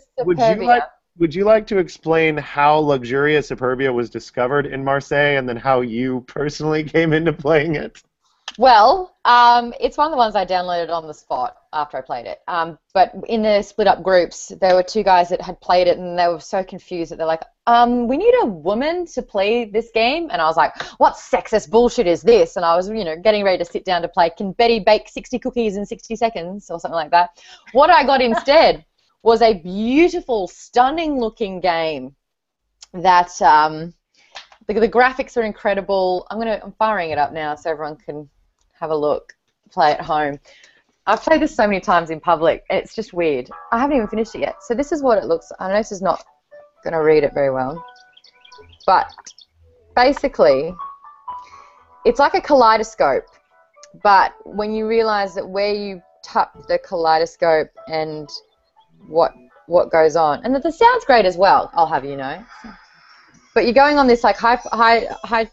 would you like to explain how Luxurious Superbia was discovered in Marseille, and then how you personally came into playing it? Well, it's one of the ones I downloaded on the spot after I played it. But in the split-up groups, there were 2 guys that had played it, and they were so confused that they're like, we need a woman to play this game. And I was like, what sexist bullshit is this? And I was, you know, getting ready to sit down to play, can Betty bake 60 cookies in 60 seconds or something like that. What I got instead was a beautiful, stunning-looking game that the graphics are incredible. I'm firing it up now so everyone can have a look, play at home. I've played this so many times in public, and it's just weird. I haven't even finished it yet. So this is what it looks. I know this is not going to read it very well, but basically, it's like a kaleidoscope. But when you realize that where you tap the kaleidoscope and what goes on, and that the sound's great as well, I'll have you know. But you're going on this like high,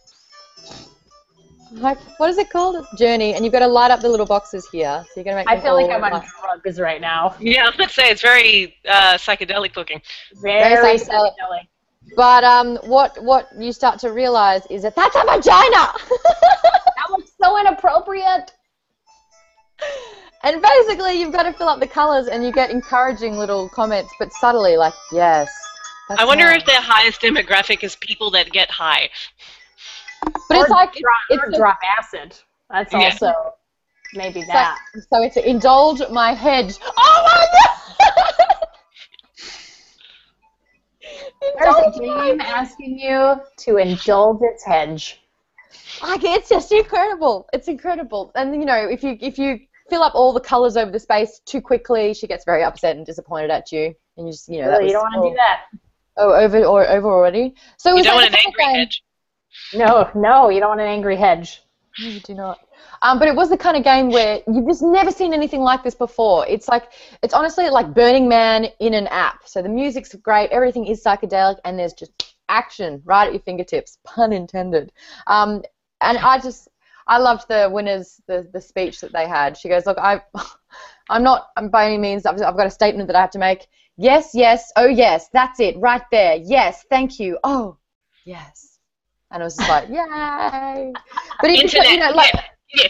what is it called? Journey, and you've got to light up the little boxes here. So you're gonna make. I feel like I'm on drugs right now. Yeah, let's say it's very psychedelic looking. Very psychedelic. But what you start to realize is that that's a vagina. That looks so inappropriate. And basically, you've got to fill up the colors, and you get encouraging little comments, but subtly, like yes. I wonder if their highest demographic is people that get high. But or it's like drop acid. That's also maybe that. So it's indulge my hedge. Oh my god! There's a game asking you to indulge its hedge. Like it's just incredible. It's incredible. And you know, if you fill up all the colors over the space too quickly, she gets very upset and disappointed at you. And you just you know you don't want to do that. Oh, over already. So you don't want an angry hedge. No, you don't want an angry hedge. No, you do not. But it was the kind of game where you've just never seen anything like this before. It's honestly like Burning Man in an app. So the music's great, everything is psychedelic, and there's just action right at your fingertips, pun intended. And I loved the winners, the speech that they had. She goes, look, I'm not by any means, I've got a statement that I have to make. Yes, yes, oh yes, that's it, right there. Yes, thank you. Oh, yes. And it was just like, yay. But if you know, like,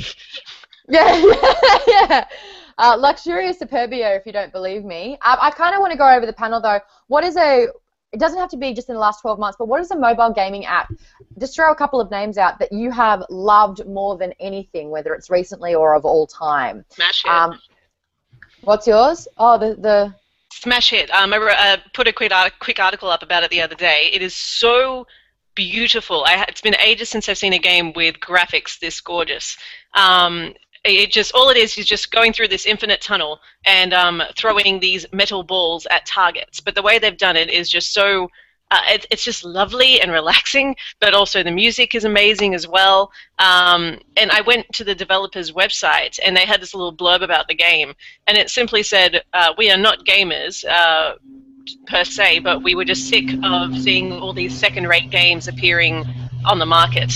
yeah. Luxurious Superbia, if you don't believe me. I kind of want to go over the panel though. It doesn't have to be just in the last 12 months, but what is a mobile gaming app? Just throw a couple of names out that you have loved more than anything, whether it's recently or of all time. Smash Hit. What's yours? Oh, the Smash Hit. I put a quick article up about it the other day. It is so beautiful. It's been ages since I've seen a game with graphics this gorgeous. It just, all it is just going through this infinite tunnel and throwing these metal balls at targets. But the way they've done it is just so, it's just lovely and relaxing, but also the music is amazing as well. And I went to the developer's website and they had this little blurb about the game, and it simply said, we are not gamers per se, but we were just sick of seeing all these second-rate games appearing on the market.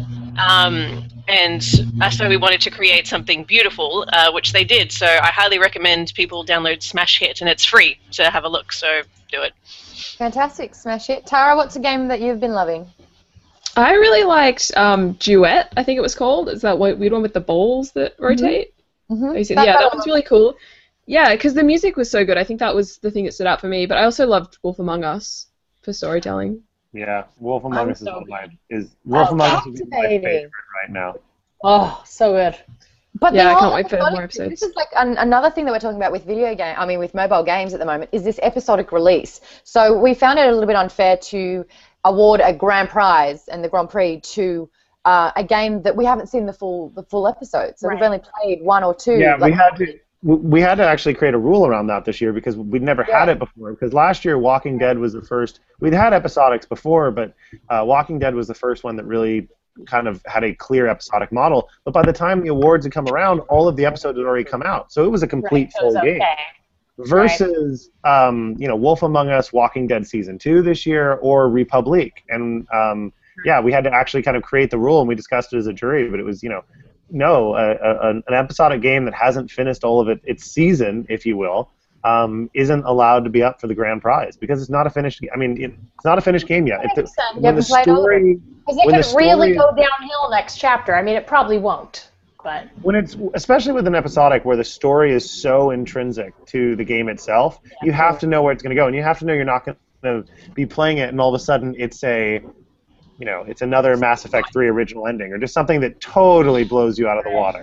And so we wanted to create something beautiful, which they did. So I highly recommend people download Smash Hit, and it's free to have a look, so do it. Fantastic, Smash Hit. Tara, what's a game that you've been loving? I really liked Duet, I think it was called. Is that weird one with the balls that rotate? Mm-hmm. That one's really cool. Yeah, because the music was so good. I think that was the thing that stood out for me. But I also loved Wolf Among Us for storytelling. Yeah, Wolf Among Us is so one of my my favorite right now. Oh, so good. But Yeah, the I whole can't wait for episodic- more episodes. This is like another thing that we're talking about with with mobile games at the moment, is this episodic release. So we found it a little bit unfair to award a grand prize and the Grand Prix to a game that we haven't seen the full episode. So we've only played one or two. Yeah, we had to actually create a rule around that this year because we'd never had it before. Because last year, Walking Dead was the first. We'd had episodics before, but Walking Dead was the first one that really kind of had a clear episodic model. But by the time the awards had come around, all of the episodes had already come out, so it was a complete full game. Versus, Wolf Among Us, Walking Dead Season 2 this year, or Republic. And, we had to actually kind of create the rule, and we discussed it as a jury, but it was, an episodic game that hasn't finished all of its season, if you will, isn't allowed to be up for the grand prize because it's not a finished. It's not a finished game yet. When the story, because it could really go downhill next chapter. I mean, it probably won't. But when it's, especially with an episodic where the story is so intrinsic to the game itself, you have to know where it's going to go, and you have to know you're not going to be playing it, and all of a sudden it's it's another Mass Effect 3 original ending, or just something that totally blows you out of the water.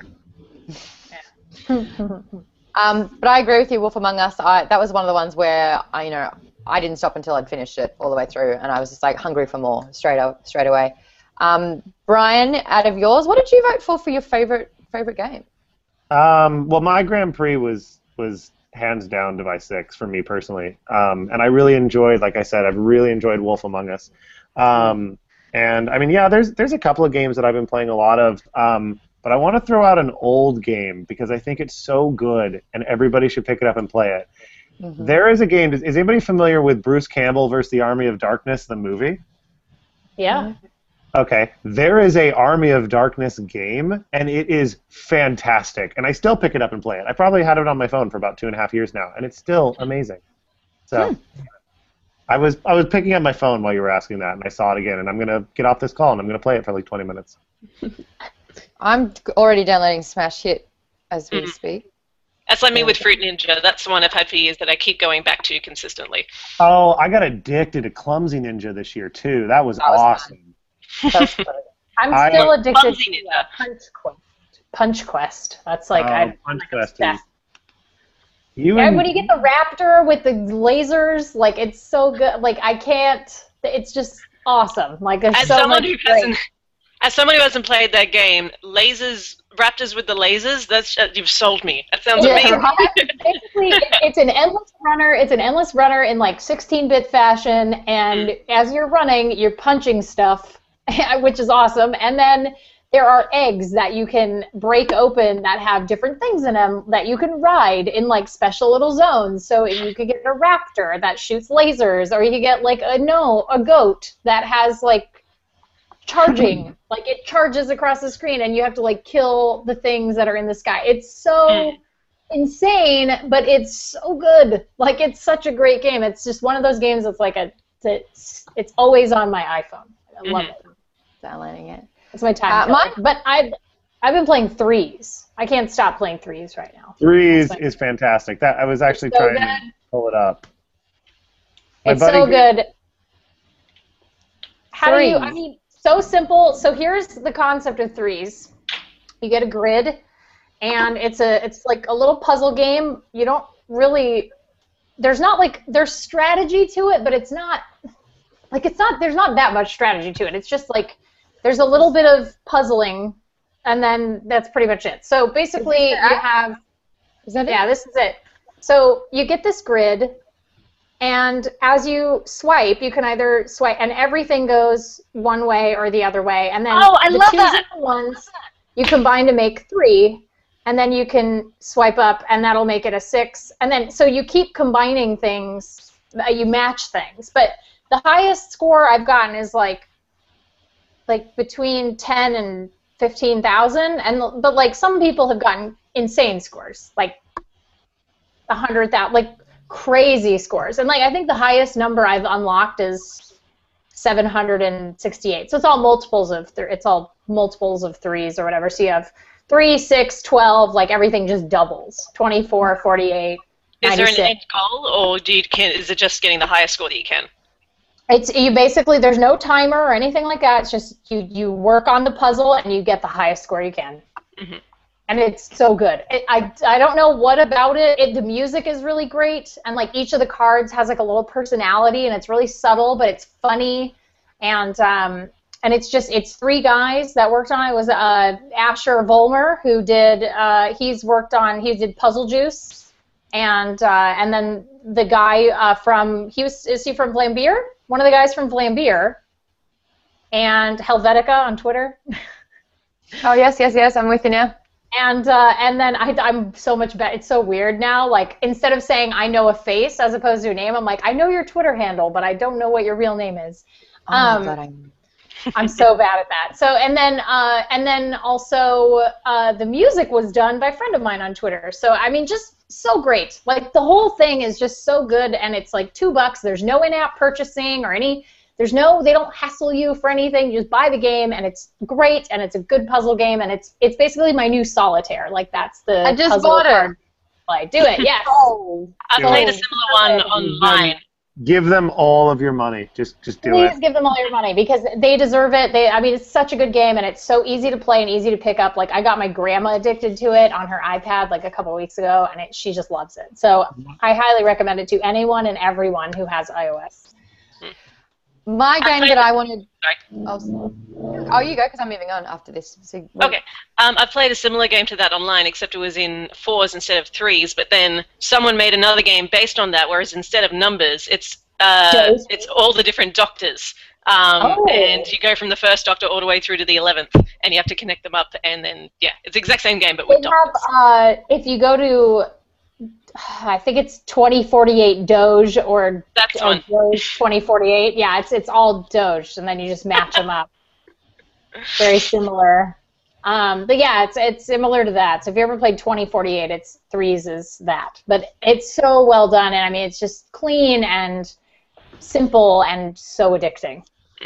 But I agree with you, Wolf Among Us. That was one of the ones where I didn't stop until I'd finished it all the way through, and I was just like hungry for more straight away. Brian, out of yours, what did you vote for your favorite game? Well, my Grand Prix was hands down Device 6 for me personally, and I really enjoyed, like I said, I've really enjoyed Wolf Among Us. And there's a couple of games that I've been playing a lot of, but I want to throw out an old game because I think it's so good and everybody should pick it up and play it. Mm-hmm. There is a game. Is anybody familiar with Bruce Campbell versus the Army of Darkness, the movie? Yeah. Okay. There is a Army of Darkness game, and it is fantastic. And I still pick it up and play it. I probably had it on my phone for about 2.5 years now, and it's still amazing. So. I was picking up my phone while you were asking that, and I saw it again, and I'm going to get off this call, and I'm going to play it for like 20 minutes. I'm already downloading Smash Hit as we speak. That's like me with Fruit Ninja. That's the one I've had for years that I keep going back to consistently. Oh, I got addicted to Clumsy Ninja this year, too. That was awesome. I'm still addicted to Punch Quest. That's like, Punch Quest. When you get the raptor with the lasers, like, it's so good. Like, I can't. It's just awesome. Like, there's as so someone much as someone who hasn't played that game, raptors with the lasers, you've sold me. That sounds amazing. Right? Basically, it's an endless runner. It's an endless runner in like 16-bit fashion, and as you're running, you're punching stuff, which is awesome. And then there are eggs that you can break open that have different things in them that you can ride in like special little zones. So you could get a raptor that shoots lasers, or you could get like a goat that has like charging, like it charges across the screen, and you have to like kill the things that are in the sky. It's so insane, but it's so good. Like, it's such a great game. It's just one of those games that's like it's always on my iPhone. I love it. Downloading it. It's my time. But I've been playing Threes. I can't stop playing Threes right now. Threes is fantastic. That I was actually trying to pull it up. It's so good. How do you? I mean, so simple. So here's the concept of Threes. You get a grid, and it's like a little puzzle game. You don't really. There's strategy to it, but it's not like there's not that much strategy to it. It's just like there's a little bit of puzzling, and then that's pretty much it. So basically, you have. Is that it? Yeah, this is it. So you get this grid, and as you swipe, you can either swipe, and everything goes one way or the other way, and then the twos and the ones you combine to make 3, and then you can swipe up, and that'll make it a 6, and then so you keep combining things, you match things, but the highest score I've gotten is like between 10 and 15,000, but like some people have gotten insane scores, like 100,000, like crazy scores, and like I think the highest number I've unlocked is 768. So it's all multiples of threes or whatever. So you have 3, 6, 12, like everything just doubles. 24, 48. Is 96. there an end goal, or is it just getting the highest score that you can? It's you basically. There's no timer or anything like that. It's just you work on the puzzle and you get the highest score you can. Mm-hmm. And it's so good. I don't know what about it. The music is really great, and like each of the cards has like a little personality, and it's really subtle, but it's funny, and it's 3 guys that worked on it. It was Asher Vollmer who did. He did Puzzle Juice, and then the guy is he from Vlambeer? One of the guys from Vlambeer, and Helvetica on Twitter. Oh yes, I'm with you now. And then I'm so much better. It's so weird now. Like instead of saying I know a face as opposed to a name, I'm like I know your Twitter handle, but I don't know what your real name is. Oh my God, I'm so bad at that. So and then also the music was done by a friend of mine on Twitter. So I mean, just so great. Like the whole thing is just so good, and it's like $2. There's no in-app purchasing or any. They don't hassle you for anything. You just buy the game, and it's great, and it's a good puzzle game, and it's basically my new Solitaire. Like that's the. I just bought it. Play. Do it, yes. I played a similar one online. Give them all of your money. Just do it. Please give them all your money because they deserve it. I mean, it's such a good game, and it's so easy to play and easy to pick up. Like I got my grandma addicted to it on her iPad like a couple of weeks ago, and she just loves it. So I highly recommend it to anyone and everyone who has iOS. My game that I wanted. Sorry. Oh, you go, because I'm moving on after this. So, Okay. I played a similar game to that online, except it was in 4s instead of 3s. But then someone made another game based on that, whereas instead of numbers, it's all the different doctors, and you go from the first doctor all the way through to the 11th, and you have to connect them up, and then it's the exact same game but with doctors. If you go to I think it's 2048 Doge or Doge 2048. Yeah, it's all Doge, and then you just match them up. Very similar. But yeah, it's similar to that. So if you ever played 2048, it's 3s is that. But it's so well done, and I mean it's just clean and simple and so addicting.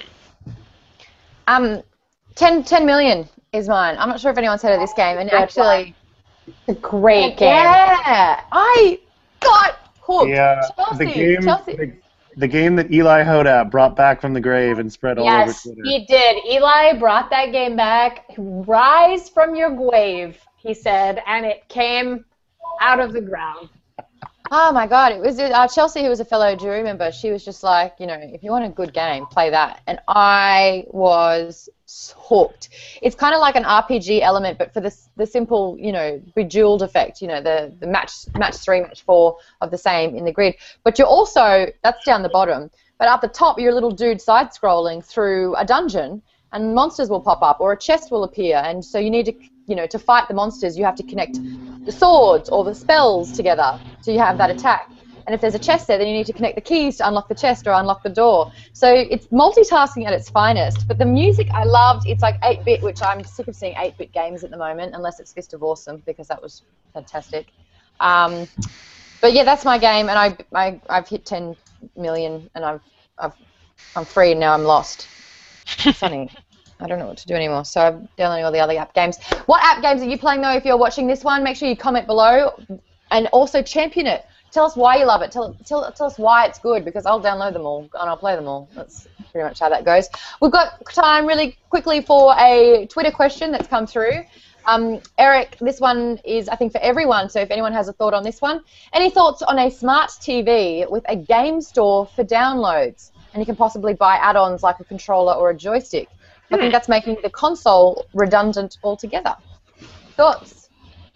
10 million is mine. I'm not sure if anyone's heard of this game, and actually. It's a great game. Yeah, I got hooked. Yeah, the game that Eli Hoda brought back from the grave and spread all over Twitter. Yes, he did. Eli brought that game back. Rise from your grave, he said, and it came out of the ground. Oh my God, it was Chelsea, who was a fellow jury member. She was just like, if you want a good game, play that. And I was hooked. It's kind of like an RPG element, but for the simple, bejeweled effect, the match 3, match 4 of the same in the grid. But you're also, that's down the bottom, but up the top, you're a little dude side-scrolling through a dungeon, and monsters will pop up or a chest will appear, and so you need to, to fight the monsters, you have to connect the swords or the spells together so you have that attack. And if there's a chest there, then you need to connect the keys to unlock the chest or unlock the door. So it's multitasking at its finest. But the music I loved, it's like 8-bit, which I'm sick of seeing 8-bit games at the moment, unless it's Fist of Awesome, because that was fantastic. But yeah, that's my game, and I've hit 10 million, and I'm free, and now I'm lost. Funny. I don't know what to do anymore, so I'm downloading all the other app games. What app games are you playing, though, if you're watching this one? Make sure you comment below, and also champion it. Tell us why you love it. Tell us why it's good, because I'll download them all, and I'll play them all. That's pretty much how that goes. We've got time really quickly for a Twitter question that's come through. Eric, this one is, I think, for everyone, so if anyone has a thought on this one. Any thoughts on a smart TV with a game store for downloads? and you can possibly buy add-ons like a controller or a joystick. I think that's making the console redundant altogether. Thoughts?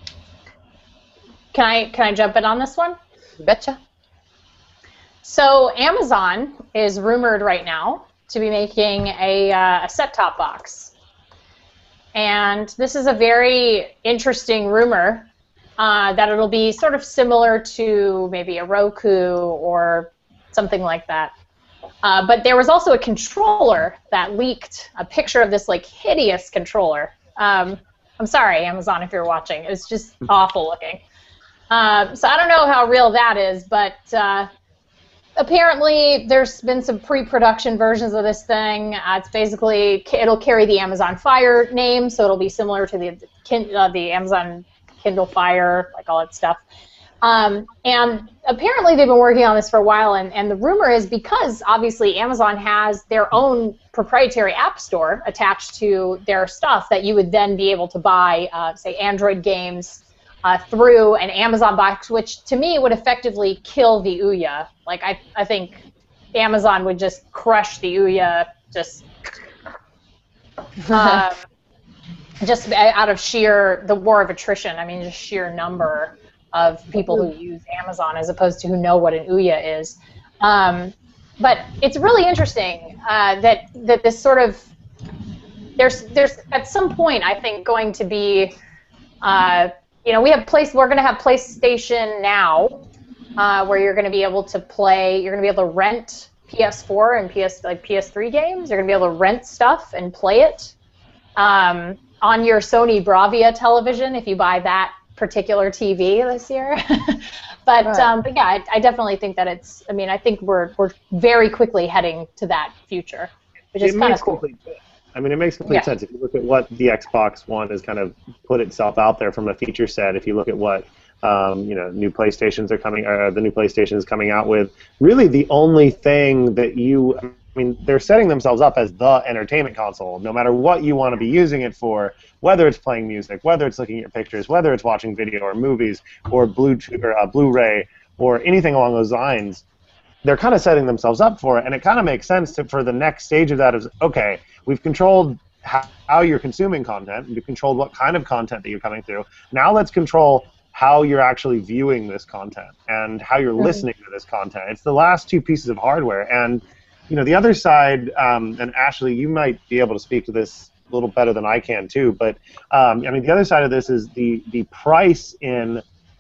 Can I jump in on this one? You betcha. So Amazon is rumored right now to be making a set-top box. And this is a very interesting rumor that it'll be sort of similar to maybe a Roku or something like that. But there was also a controller that leaked, a picture of this like hideous controller. I'm sorry, Amazon, if you're watching. It's just awful looking. So I don't know how real that is, but apparently there's been some pre-production versions of this thing. It's basically, it'll carry the Amazon Fire name, so it'll be similar to the Amazon Kindle Fire, like all that stuff. And apparently they've been working on this for a while, and the rumor is because obviously Amazon has their own proprietary app store attached to their stuff that you would then be able to buy, say, Android games through an Amazon box, which to me would effectively kill the Ouya. Like, I think Amazon would just crush the Ouya just out of the war of attrition. I mean, just sheer number of people who use Amazon as opposed to who know what an Ouya is. But it's really interesting that this sort of, there's at some point, I think, going to be, we're going to have PlayStation Now, where you're going to be able to play, you're going to be able to rent PS4 and PS3 games. You're going to be able to rent stuff and play it on your Sony Bravia television if you buy that particular TV this year. But yeah, I definitely think that it's, I think we're very quickly heading to that future, which is kind of cool. I mean, it makes complete sense. If you look at what the Xbox One has kind of put itself out there from a feature set, if you look at what new PlayStations are coming, the new PlayStation is coming out with, really the only thing that they're setting themselves up as the entertainment console. No matter what you want to be using it for, whether it's playing music, whether it's looking at pictures, whether it's watching video or movies or Blu-ray or anything along those lines, they're kind of setting themselves up for it. And it kind of makes sense for the next stage of that is, okay, we've controlled how you're consuming content, we've controlled what kind of content that you're coming through. Now let's control how you're actually viewing this content and how you're listening to this content. It's the last two pieces of hardware. And the other side, and Ashley, you might be able to speak to this a little better than I can too, but the other side of this is the price in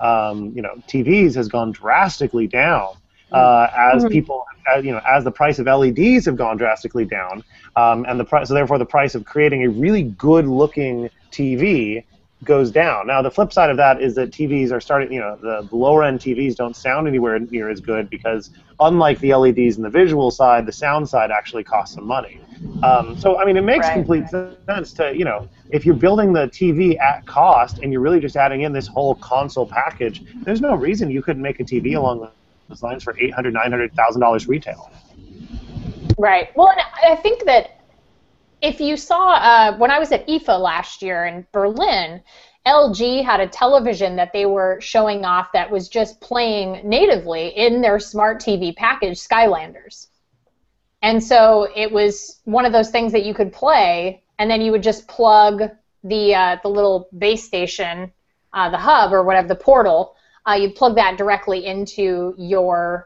TVs has gone drastically down as people, as the price of LEDs have gone drastically down, and so therefore the price of creating a really good-looking TV goes down. Now, the flip side of that is that TVs are starting, the lower-end TVs don't sound anywhere near as good because, unlike the LEDs in the visual side, the sound side actually costs some money. So, it makes complete sense to, if you're building the TV at cost and you're really just adding in this whole console package, there's no reason you couldn't make a TV along those lines for $800,000, $900,000 retail. Right. Well, and I think that if you saw, when I was at IFA last year in Berlin, LG had a television that they were showing off that was just playing natively in their smart TV package, Skylanders. And so it was one of those things that you could play, and then you would just plug the little base station, the hub or whatever, the portal, you'd plug that directly into your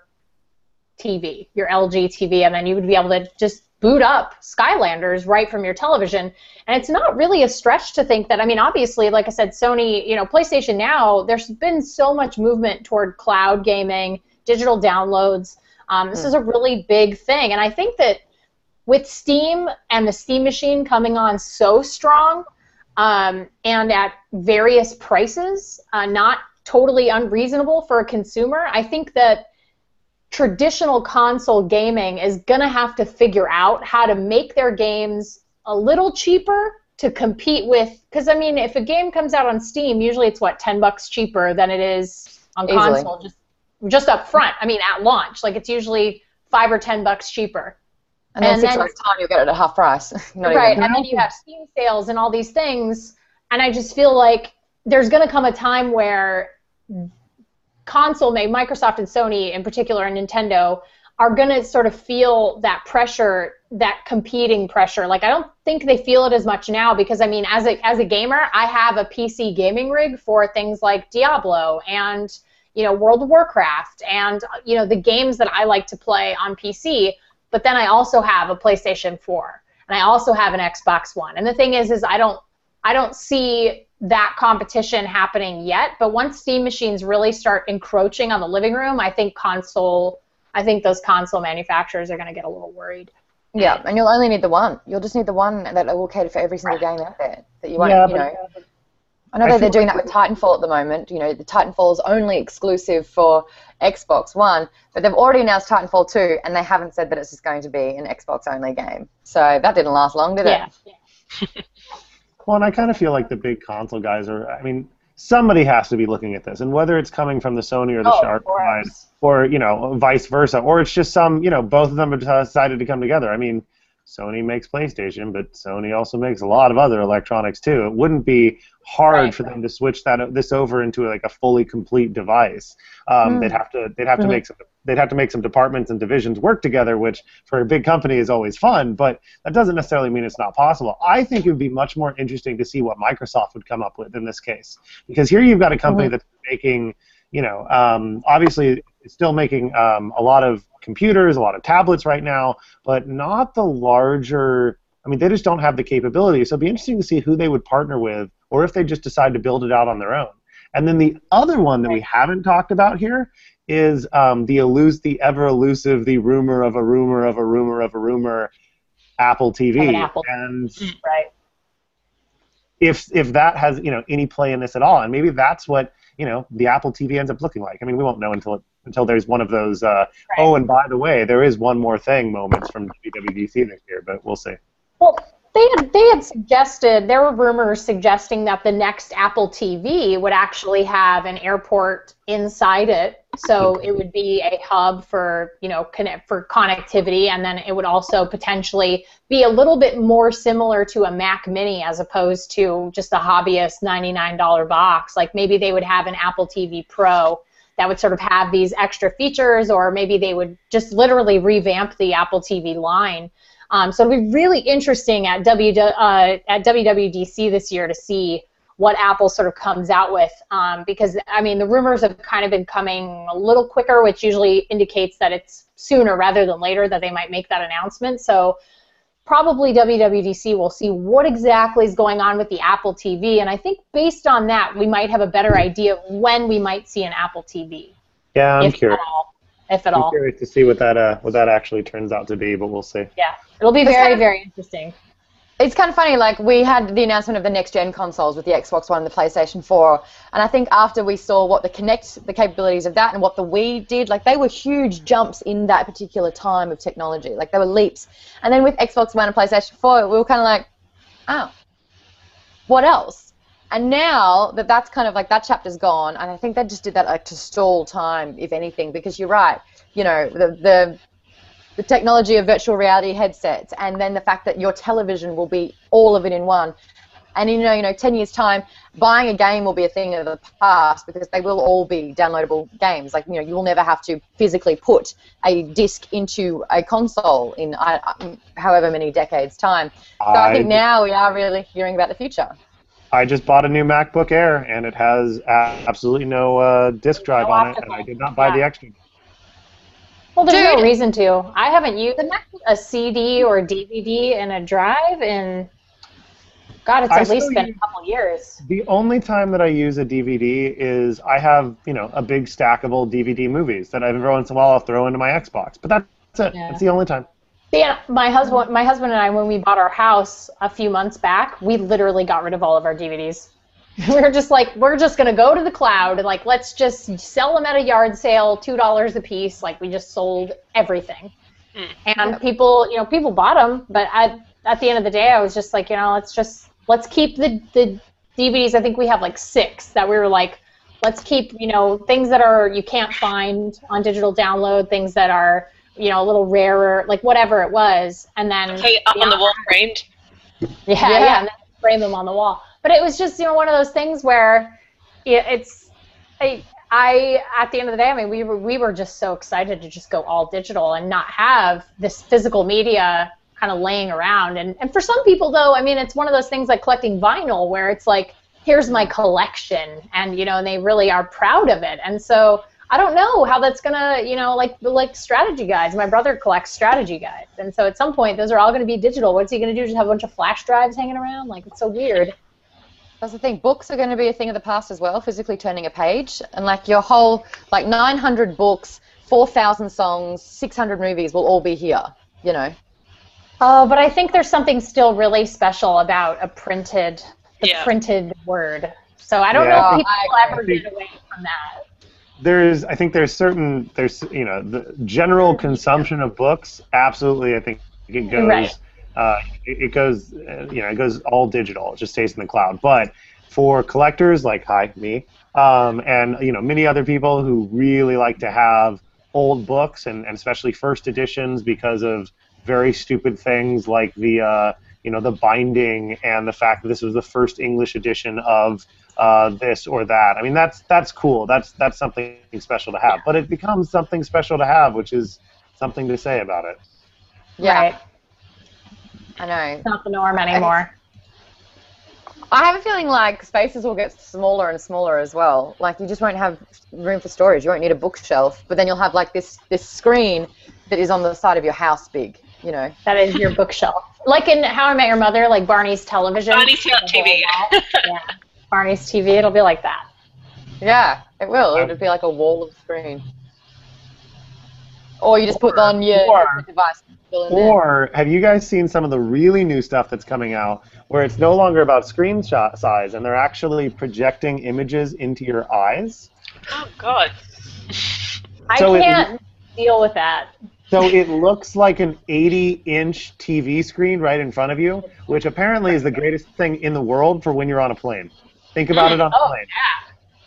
TV, your LG TV, and then you would be able to just boot up Skylanders right from your television. And it's not really a stretch to think that, obviously, like I said, Sony, PlayStation Now, there's been so much movement toward cloud gaming, digital downloads. This is a really big thing. And I think that with Steam and the Steam machine coming on so strong and at various prices, not totally unreasonable for a consumer, I think that traditional console gaming is going to have to figure out how to make their games a little cheaper to compete with, because if a game comes out on Steam, usually it's $10 cheaper than it is on console, just up front. At launch, like it's usually $5 or $10 cheaper. And then 6 months' time, you'll get it at half price. Right, and then you have Steam sales and all these things, and I just feel like there's going to come a time where Microsoft and Sony in particular, and Nintendo, are going to sort of feel that pressure, that competing pressure. Like, I don't think they feel it as much now because, I mean, as a gamer, I have a PC gaming rig for things like Diablo and, you know, World of Warcraft and, you know, the games that I like to play on PC. But then I also have a PlayStation 4 and I also have an Xbox One. And the thing is I don't see that competition happening yet. But once Steam machines really start encroaching on the living room, I think those console manufacturers are going to get a little worried. Yeah, and you'll only need the one. You'll just need the one that will cater for every single game out there that you want. Yeah, you know. I know that they're doing that with Titanfall at the moment. You know, the Titanfall is only exclusive for Xbox One, but they've already announced Titanfall 2, and they haven't said that it's just going to be an Xbox-only game. So that didn't last long, did it? Yeah. Well, and I kind of feel like the big console guys are, I mean, somebody has to be looking at this, and whether it's coming from the Sony or the Sharp side, or, you know, vice versa, or it's just some, you know, both of them have decided to come together. I mean, Sony makes PlayStation, but Sony also makes a lot of other electronics too. It wouldn't be hard for them to switch this over into like a fully complete device. They'd have to make some departments and divisions work together, which for a big company is always fun, but that doesn't necessarily mean it's not possible. I think it would be much more interesting to see what Microsoft would come up with in this case, because here you've got a company that's making, you know, obviously it's still making a lot of computers, a lot of tablets right now, but not the larger, I mean, they just don't have the capability. So it'd be interesting to see who they would partner with, or if they just decide to build it out on their own. And then the other one that we haven't talked about here is the ever elusive, the rumor of a rumor of a rumor of a rumor, Apple TV. And if that has, you know, any play in this at all, and maybe that's what, you know, the Apple TV ends up looking like. I mean, we won't know until there's one of those, oh, and by the way, there is one more thing moments from WWDC this year, but we'll see. Well, they had suggested, there were rumors suggesting that the next Apple TV would actually have an airport inside it, so it would be a hub for, you know, for connectivity, and then it would also potentially be a little bit more similar to a Mac Mini as opposed to just a hobbyist $99 box. Like maybe they would have an Apple TV Pro that would sort of have these extra features, or maybe they would just literally revamp the Apple TV line. So it'll be really interesting at WWDC this year to see what Apple sort of comes out with, because, I mean, the rumors have kind of been coming a little quicker, which usually indicates that it's sooner rather than later that they might make that announcement. So probably WWDC will see what exactly is going on with the Apple TV, and I think based on that, we might have a better idea of when we might see an Apple TV. Yeah, I'm curious. If at all. I'm curious to see what that actually turns out to be, but we'll see. Yeah, it'll be very, very interesting. It's kind of funny, like, we had the announcement of the next-gen consoles with the Xbox One and the PlayStation 4, and I think after we saw what the Kinect, the capabilities of that, and what the Wii did, like, they were huge jumps in that particular time of technology. Like, they were leaps. And then with Xbox One and PlayStation 4, we were kind of like, oh, what else? And now that that's kind of like, that chapter's gone, and I think they just did that like to stall time, if anything, because you're right, you know, the technology of virtual reality headsets, and then the fact that your television will be all of it in one. And you know, 10 years' time, buying a game will be a thing of the past because they will all be downloadable games. Like, you know, you will never have to physically put a disc into a console in however many decades' time. So I think now we are really hearing about the future. I just bought a new MacBook Air, and it has absolutely no disk drive on it, and I did not buy the extra. Well, there's no reason to. I haven't used a CD or a DVD in a drive in, God, it's at least been a couple years. The only time that I use a DVD is I have, you know, a big stackable DVD movies that every once in a while I'll throw into my Xbox. But that's it. Yeah. That's the only time. Yeah, my husband and I, when we bought our house a few months back, we literally got rid of all of our DVDs. We were just like, we're just going to go to the cloud and, like, let's just sell them at a yard sale, $2 a piece. Like, we just sold everything. And people bought them, but at the end of the day, I was just like, you know, let's keep the DVDs. I think we have like 6 that we were like, let's keep, you know, things that are you can't find on digital download, things that are, you know, a little rarer, like whatever it was, and then up on the wall framed. Yeah, and then frame them on the wall. But it was just, you know, one of those things where at the end of the day, I mean, we were just so excited to just go all digital and not have this physical media kind of laying around. And for some people, though, I mean, it's one of those things like collecting vinyl where it's like, here's my collection, and, you know, and they really are proud of it. And so I don't know how that's going to, you know, like strategy guides. My brother collects strategy guides. And so at some point, those are all going to be digital. What's he going to do, just have a bunch of flash drives hanging around? Like, it's so weird. That's the thing. Books are going to be a thing of the past as well, physically turning a page. And like your whole, like 900 books, 4,000 songs, 600 movies will all be here, you know. Oh, but I think there's something still really special about the printed word. So I don't know if people ever get away from that. I think there's you know, the general consumption of books, absolutely, I think it goes, right. It goes, you know, it goes all digital. It just stays in the cloud. But for collectors like me, and, you know, many other people who really like to have old books and especially first editions because of very stupid things like the, you know, the binding and the fact that this was the first English edition of this or that. I mean, that's cool. That's something special to have. But it becomes something special to have, which is something to say about it. Yeah. Right. I know. It's not the norm anymore. I have a feeling like spaces will get smaller and smaller as well. Like you just won't have room for storage. You won't need a bookshelf, but then you'll have like this screen that is on the side of your house big, you know. That is your bookshelf. Like in How I Met Your Mother, like Barney's television. Barney's TV. Yeah. Barney's TV, it'll be like that. Yeah, it will. It'll be like a wall of screen. Or you just put on your device. Or have you guys seen some of the really new stuff that's coming out where it's no longer about screenshot size and they're actually projecting images into your eyes? Oh, God. I can't deal with that. So it looks like an 80-inch TV screen right in front of you, which apparently is the greatest thing in the world for when you're on a plane. Think about it on a plane. Yeah.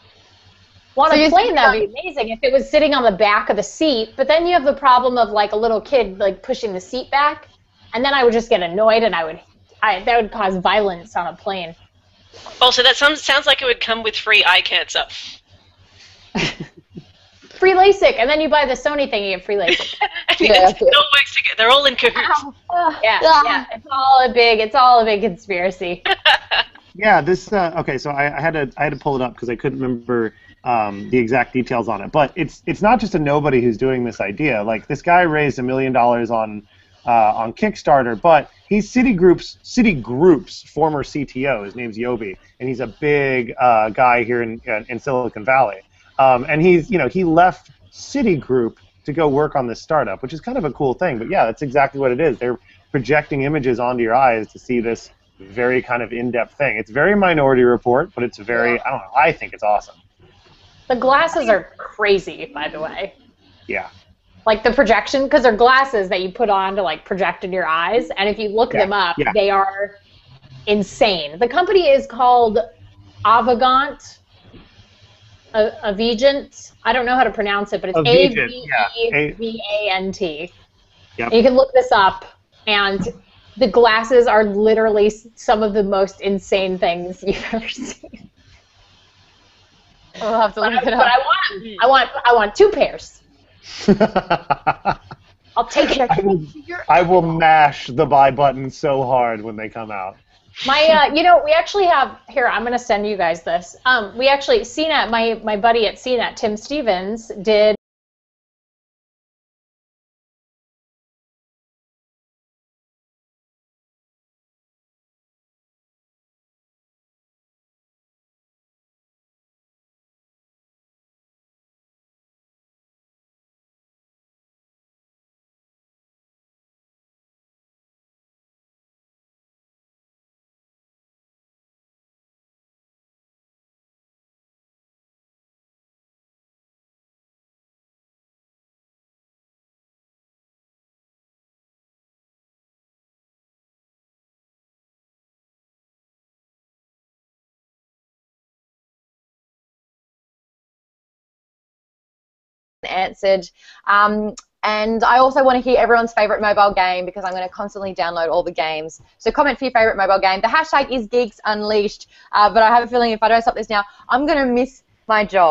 On a plane, that would be amazing if it was sitting on the back of the seat, but then you have the problem of like a little kid like pushing the seat back, and then I would just get annoyed and that would cause violence on a plane. Also, that sounds like it would come with free eye cancer. Free LASIK, and then you buy the Sony thing, you get free LASIK. It all works together. They're all in cahoots. Yeah. It's all a big conspiracy. Yeah, this okay. So I had to pull it up because I couldn't remember the exact details on it. But it's not just a nobody who's doing this idea. Like this guy raised $1 million on Kickstarter, but he's Citigroup's former CTO. His name's Yobi, and he's a big guy here in Silicon Valley. And he left Citigroup to go work on this startup, which is kind of a cool thing. But yeah, that's exactly what it is. They're projecting images onto your eyes to see this very kind of in-depth thing. It's very Minority Report, but it's very, I don't know, I think it's awesome. The glasses are crazy, by the way. Yeah. Like the projection, because they're glasses that you put on to like project in your eyes, and if you look them up, they are insane. The company is called Avegant. Avegant. I don't know how to pronounce it, but it's Avevant. Yep. You can look this up, and the glasses are literally some of the most insane things you've ever seen. We'll have to look it up. But I want 2 pairs. I'll take it. I will mash the buy button so hard when they come out. My, we actually have here. I'm gonna send you guys this. We actually CNET. My buddy at CNET, Tim Stevens, did. Answered. And I also want to hear everyone's favorite mobile game because I'm going to constantly download all the games. So comment for your favorite mobile game. The hashtag is Geeks Unleashed, but I have a feeling if I don't stop this now, I'm going to miss my job.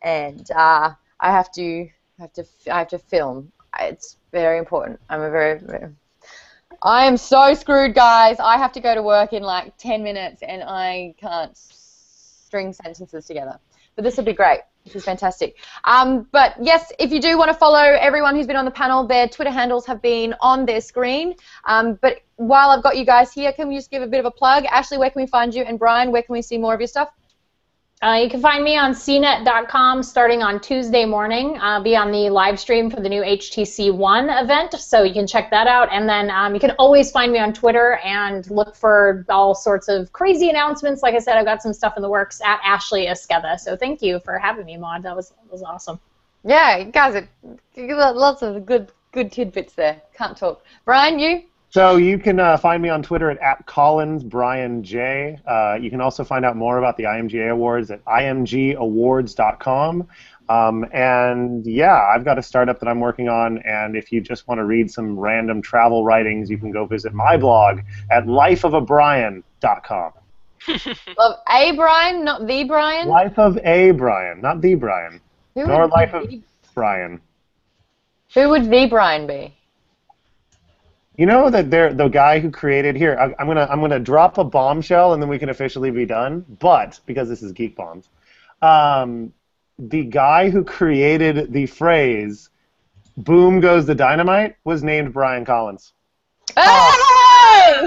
and I have to film. It's very important. I am so screwed, guys. I have to go to work in like 10 minutes, and I can't string sentences together. But this will be great. This is fantastic. But yes, if you do want to follow everyone who's been on the panel, their Twitter handles have been on their screen. But while I've got you guys here, can we just give a bit of a plug? Ashley, where can we find you? And Brian, where can we see more of your stuff? You can find me on cnet.com starting on Tuesday morning. I'll be on the live stream for the new HTC One event, so you can check that out. And then you can always find me on Twitter and look for all sorts of crazy announcements. Like I said, I've got some stuff in the works at Ashley Esqueda. So thank you for having me, Maud. That was awesome. Yeah, guys, you got lots of good tidbits there. Can't talk. Brian, you? So you can find me on Twitter at CollinsBrianJ. You can also find out more about the IMGA Awards at imgawards.com. And yeah, I've got a startup that I'm working on, and if you just want to read some random travel writings, you can go visit my blog at lifeofabrian.com. Of a Brian, not the Brian? Life of a Brian, not the Brian. Who Nor would Life of the- Brian. Who would the Brian be? You know that the guy who created here. I'm gonna drop a bombshell and then we can officially be done. But because this is Geek Bombs, the guy who created the phrase "Boom goes the dynamite" was named Brian Collins. Hey!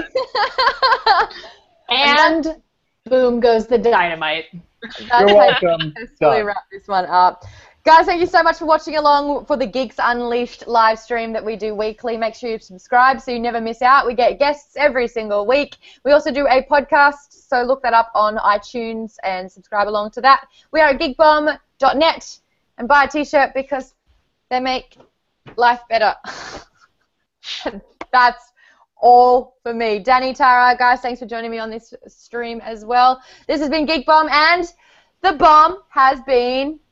And boom goes the dynamite. You're welcome. Successfully wrap this one up. Guys, thank you so much for watching along for the Geeks Unleashed live stream that we do weekly. Make sure you subscribe so you never miss out. We get guests every single week. We also do a podcast, so look that up on iTunes and subscribe along to that. We are at geekbomb.net, and buy a t-shirt because they make life better. That's all for me. Danny, Tara, guys, thanks for joining me on this stream as well. This has been Geek Bomb, and the bomb has been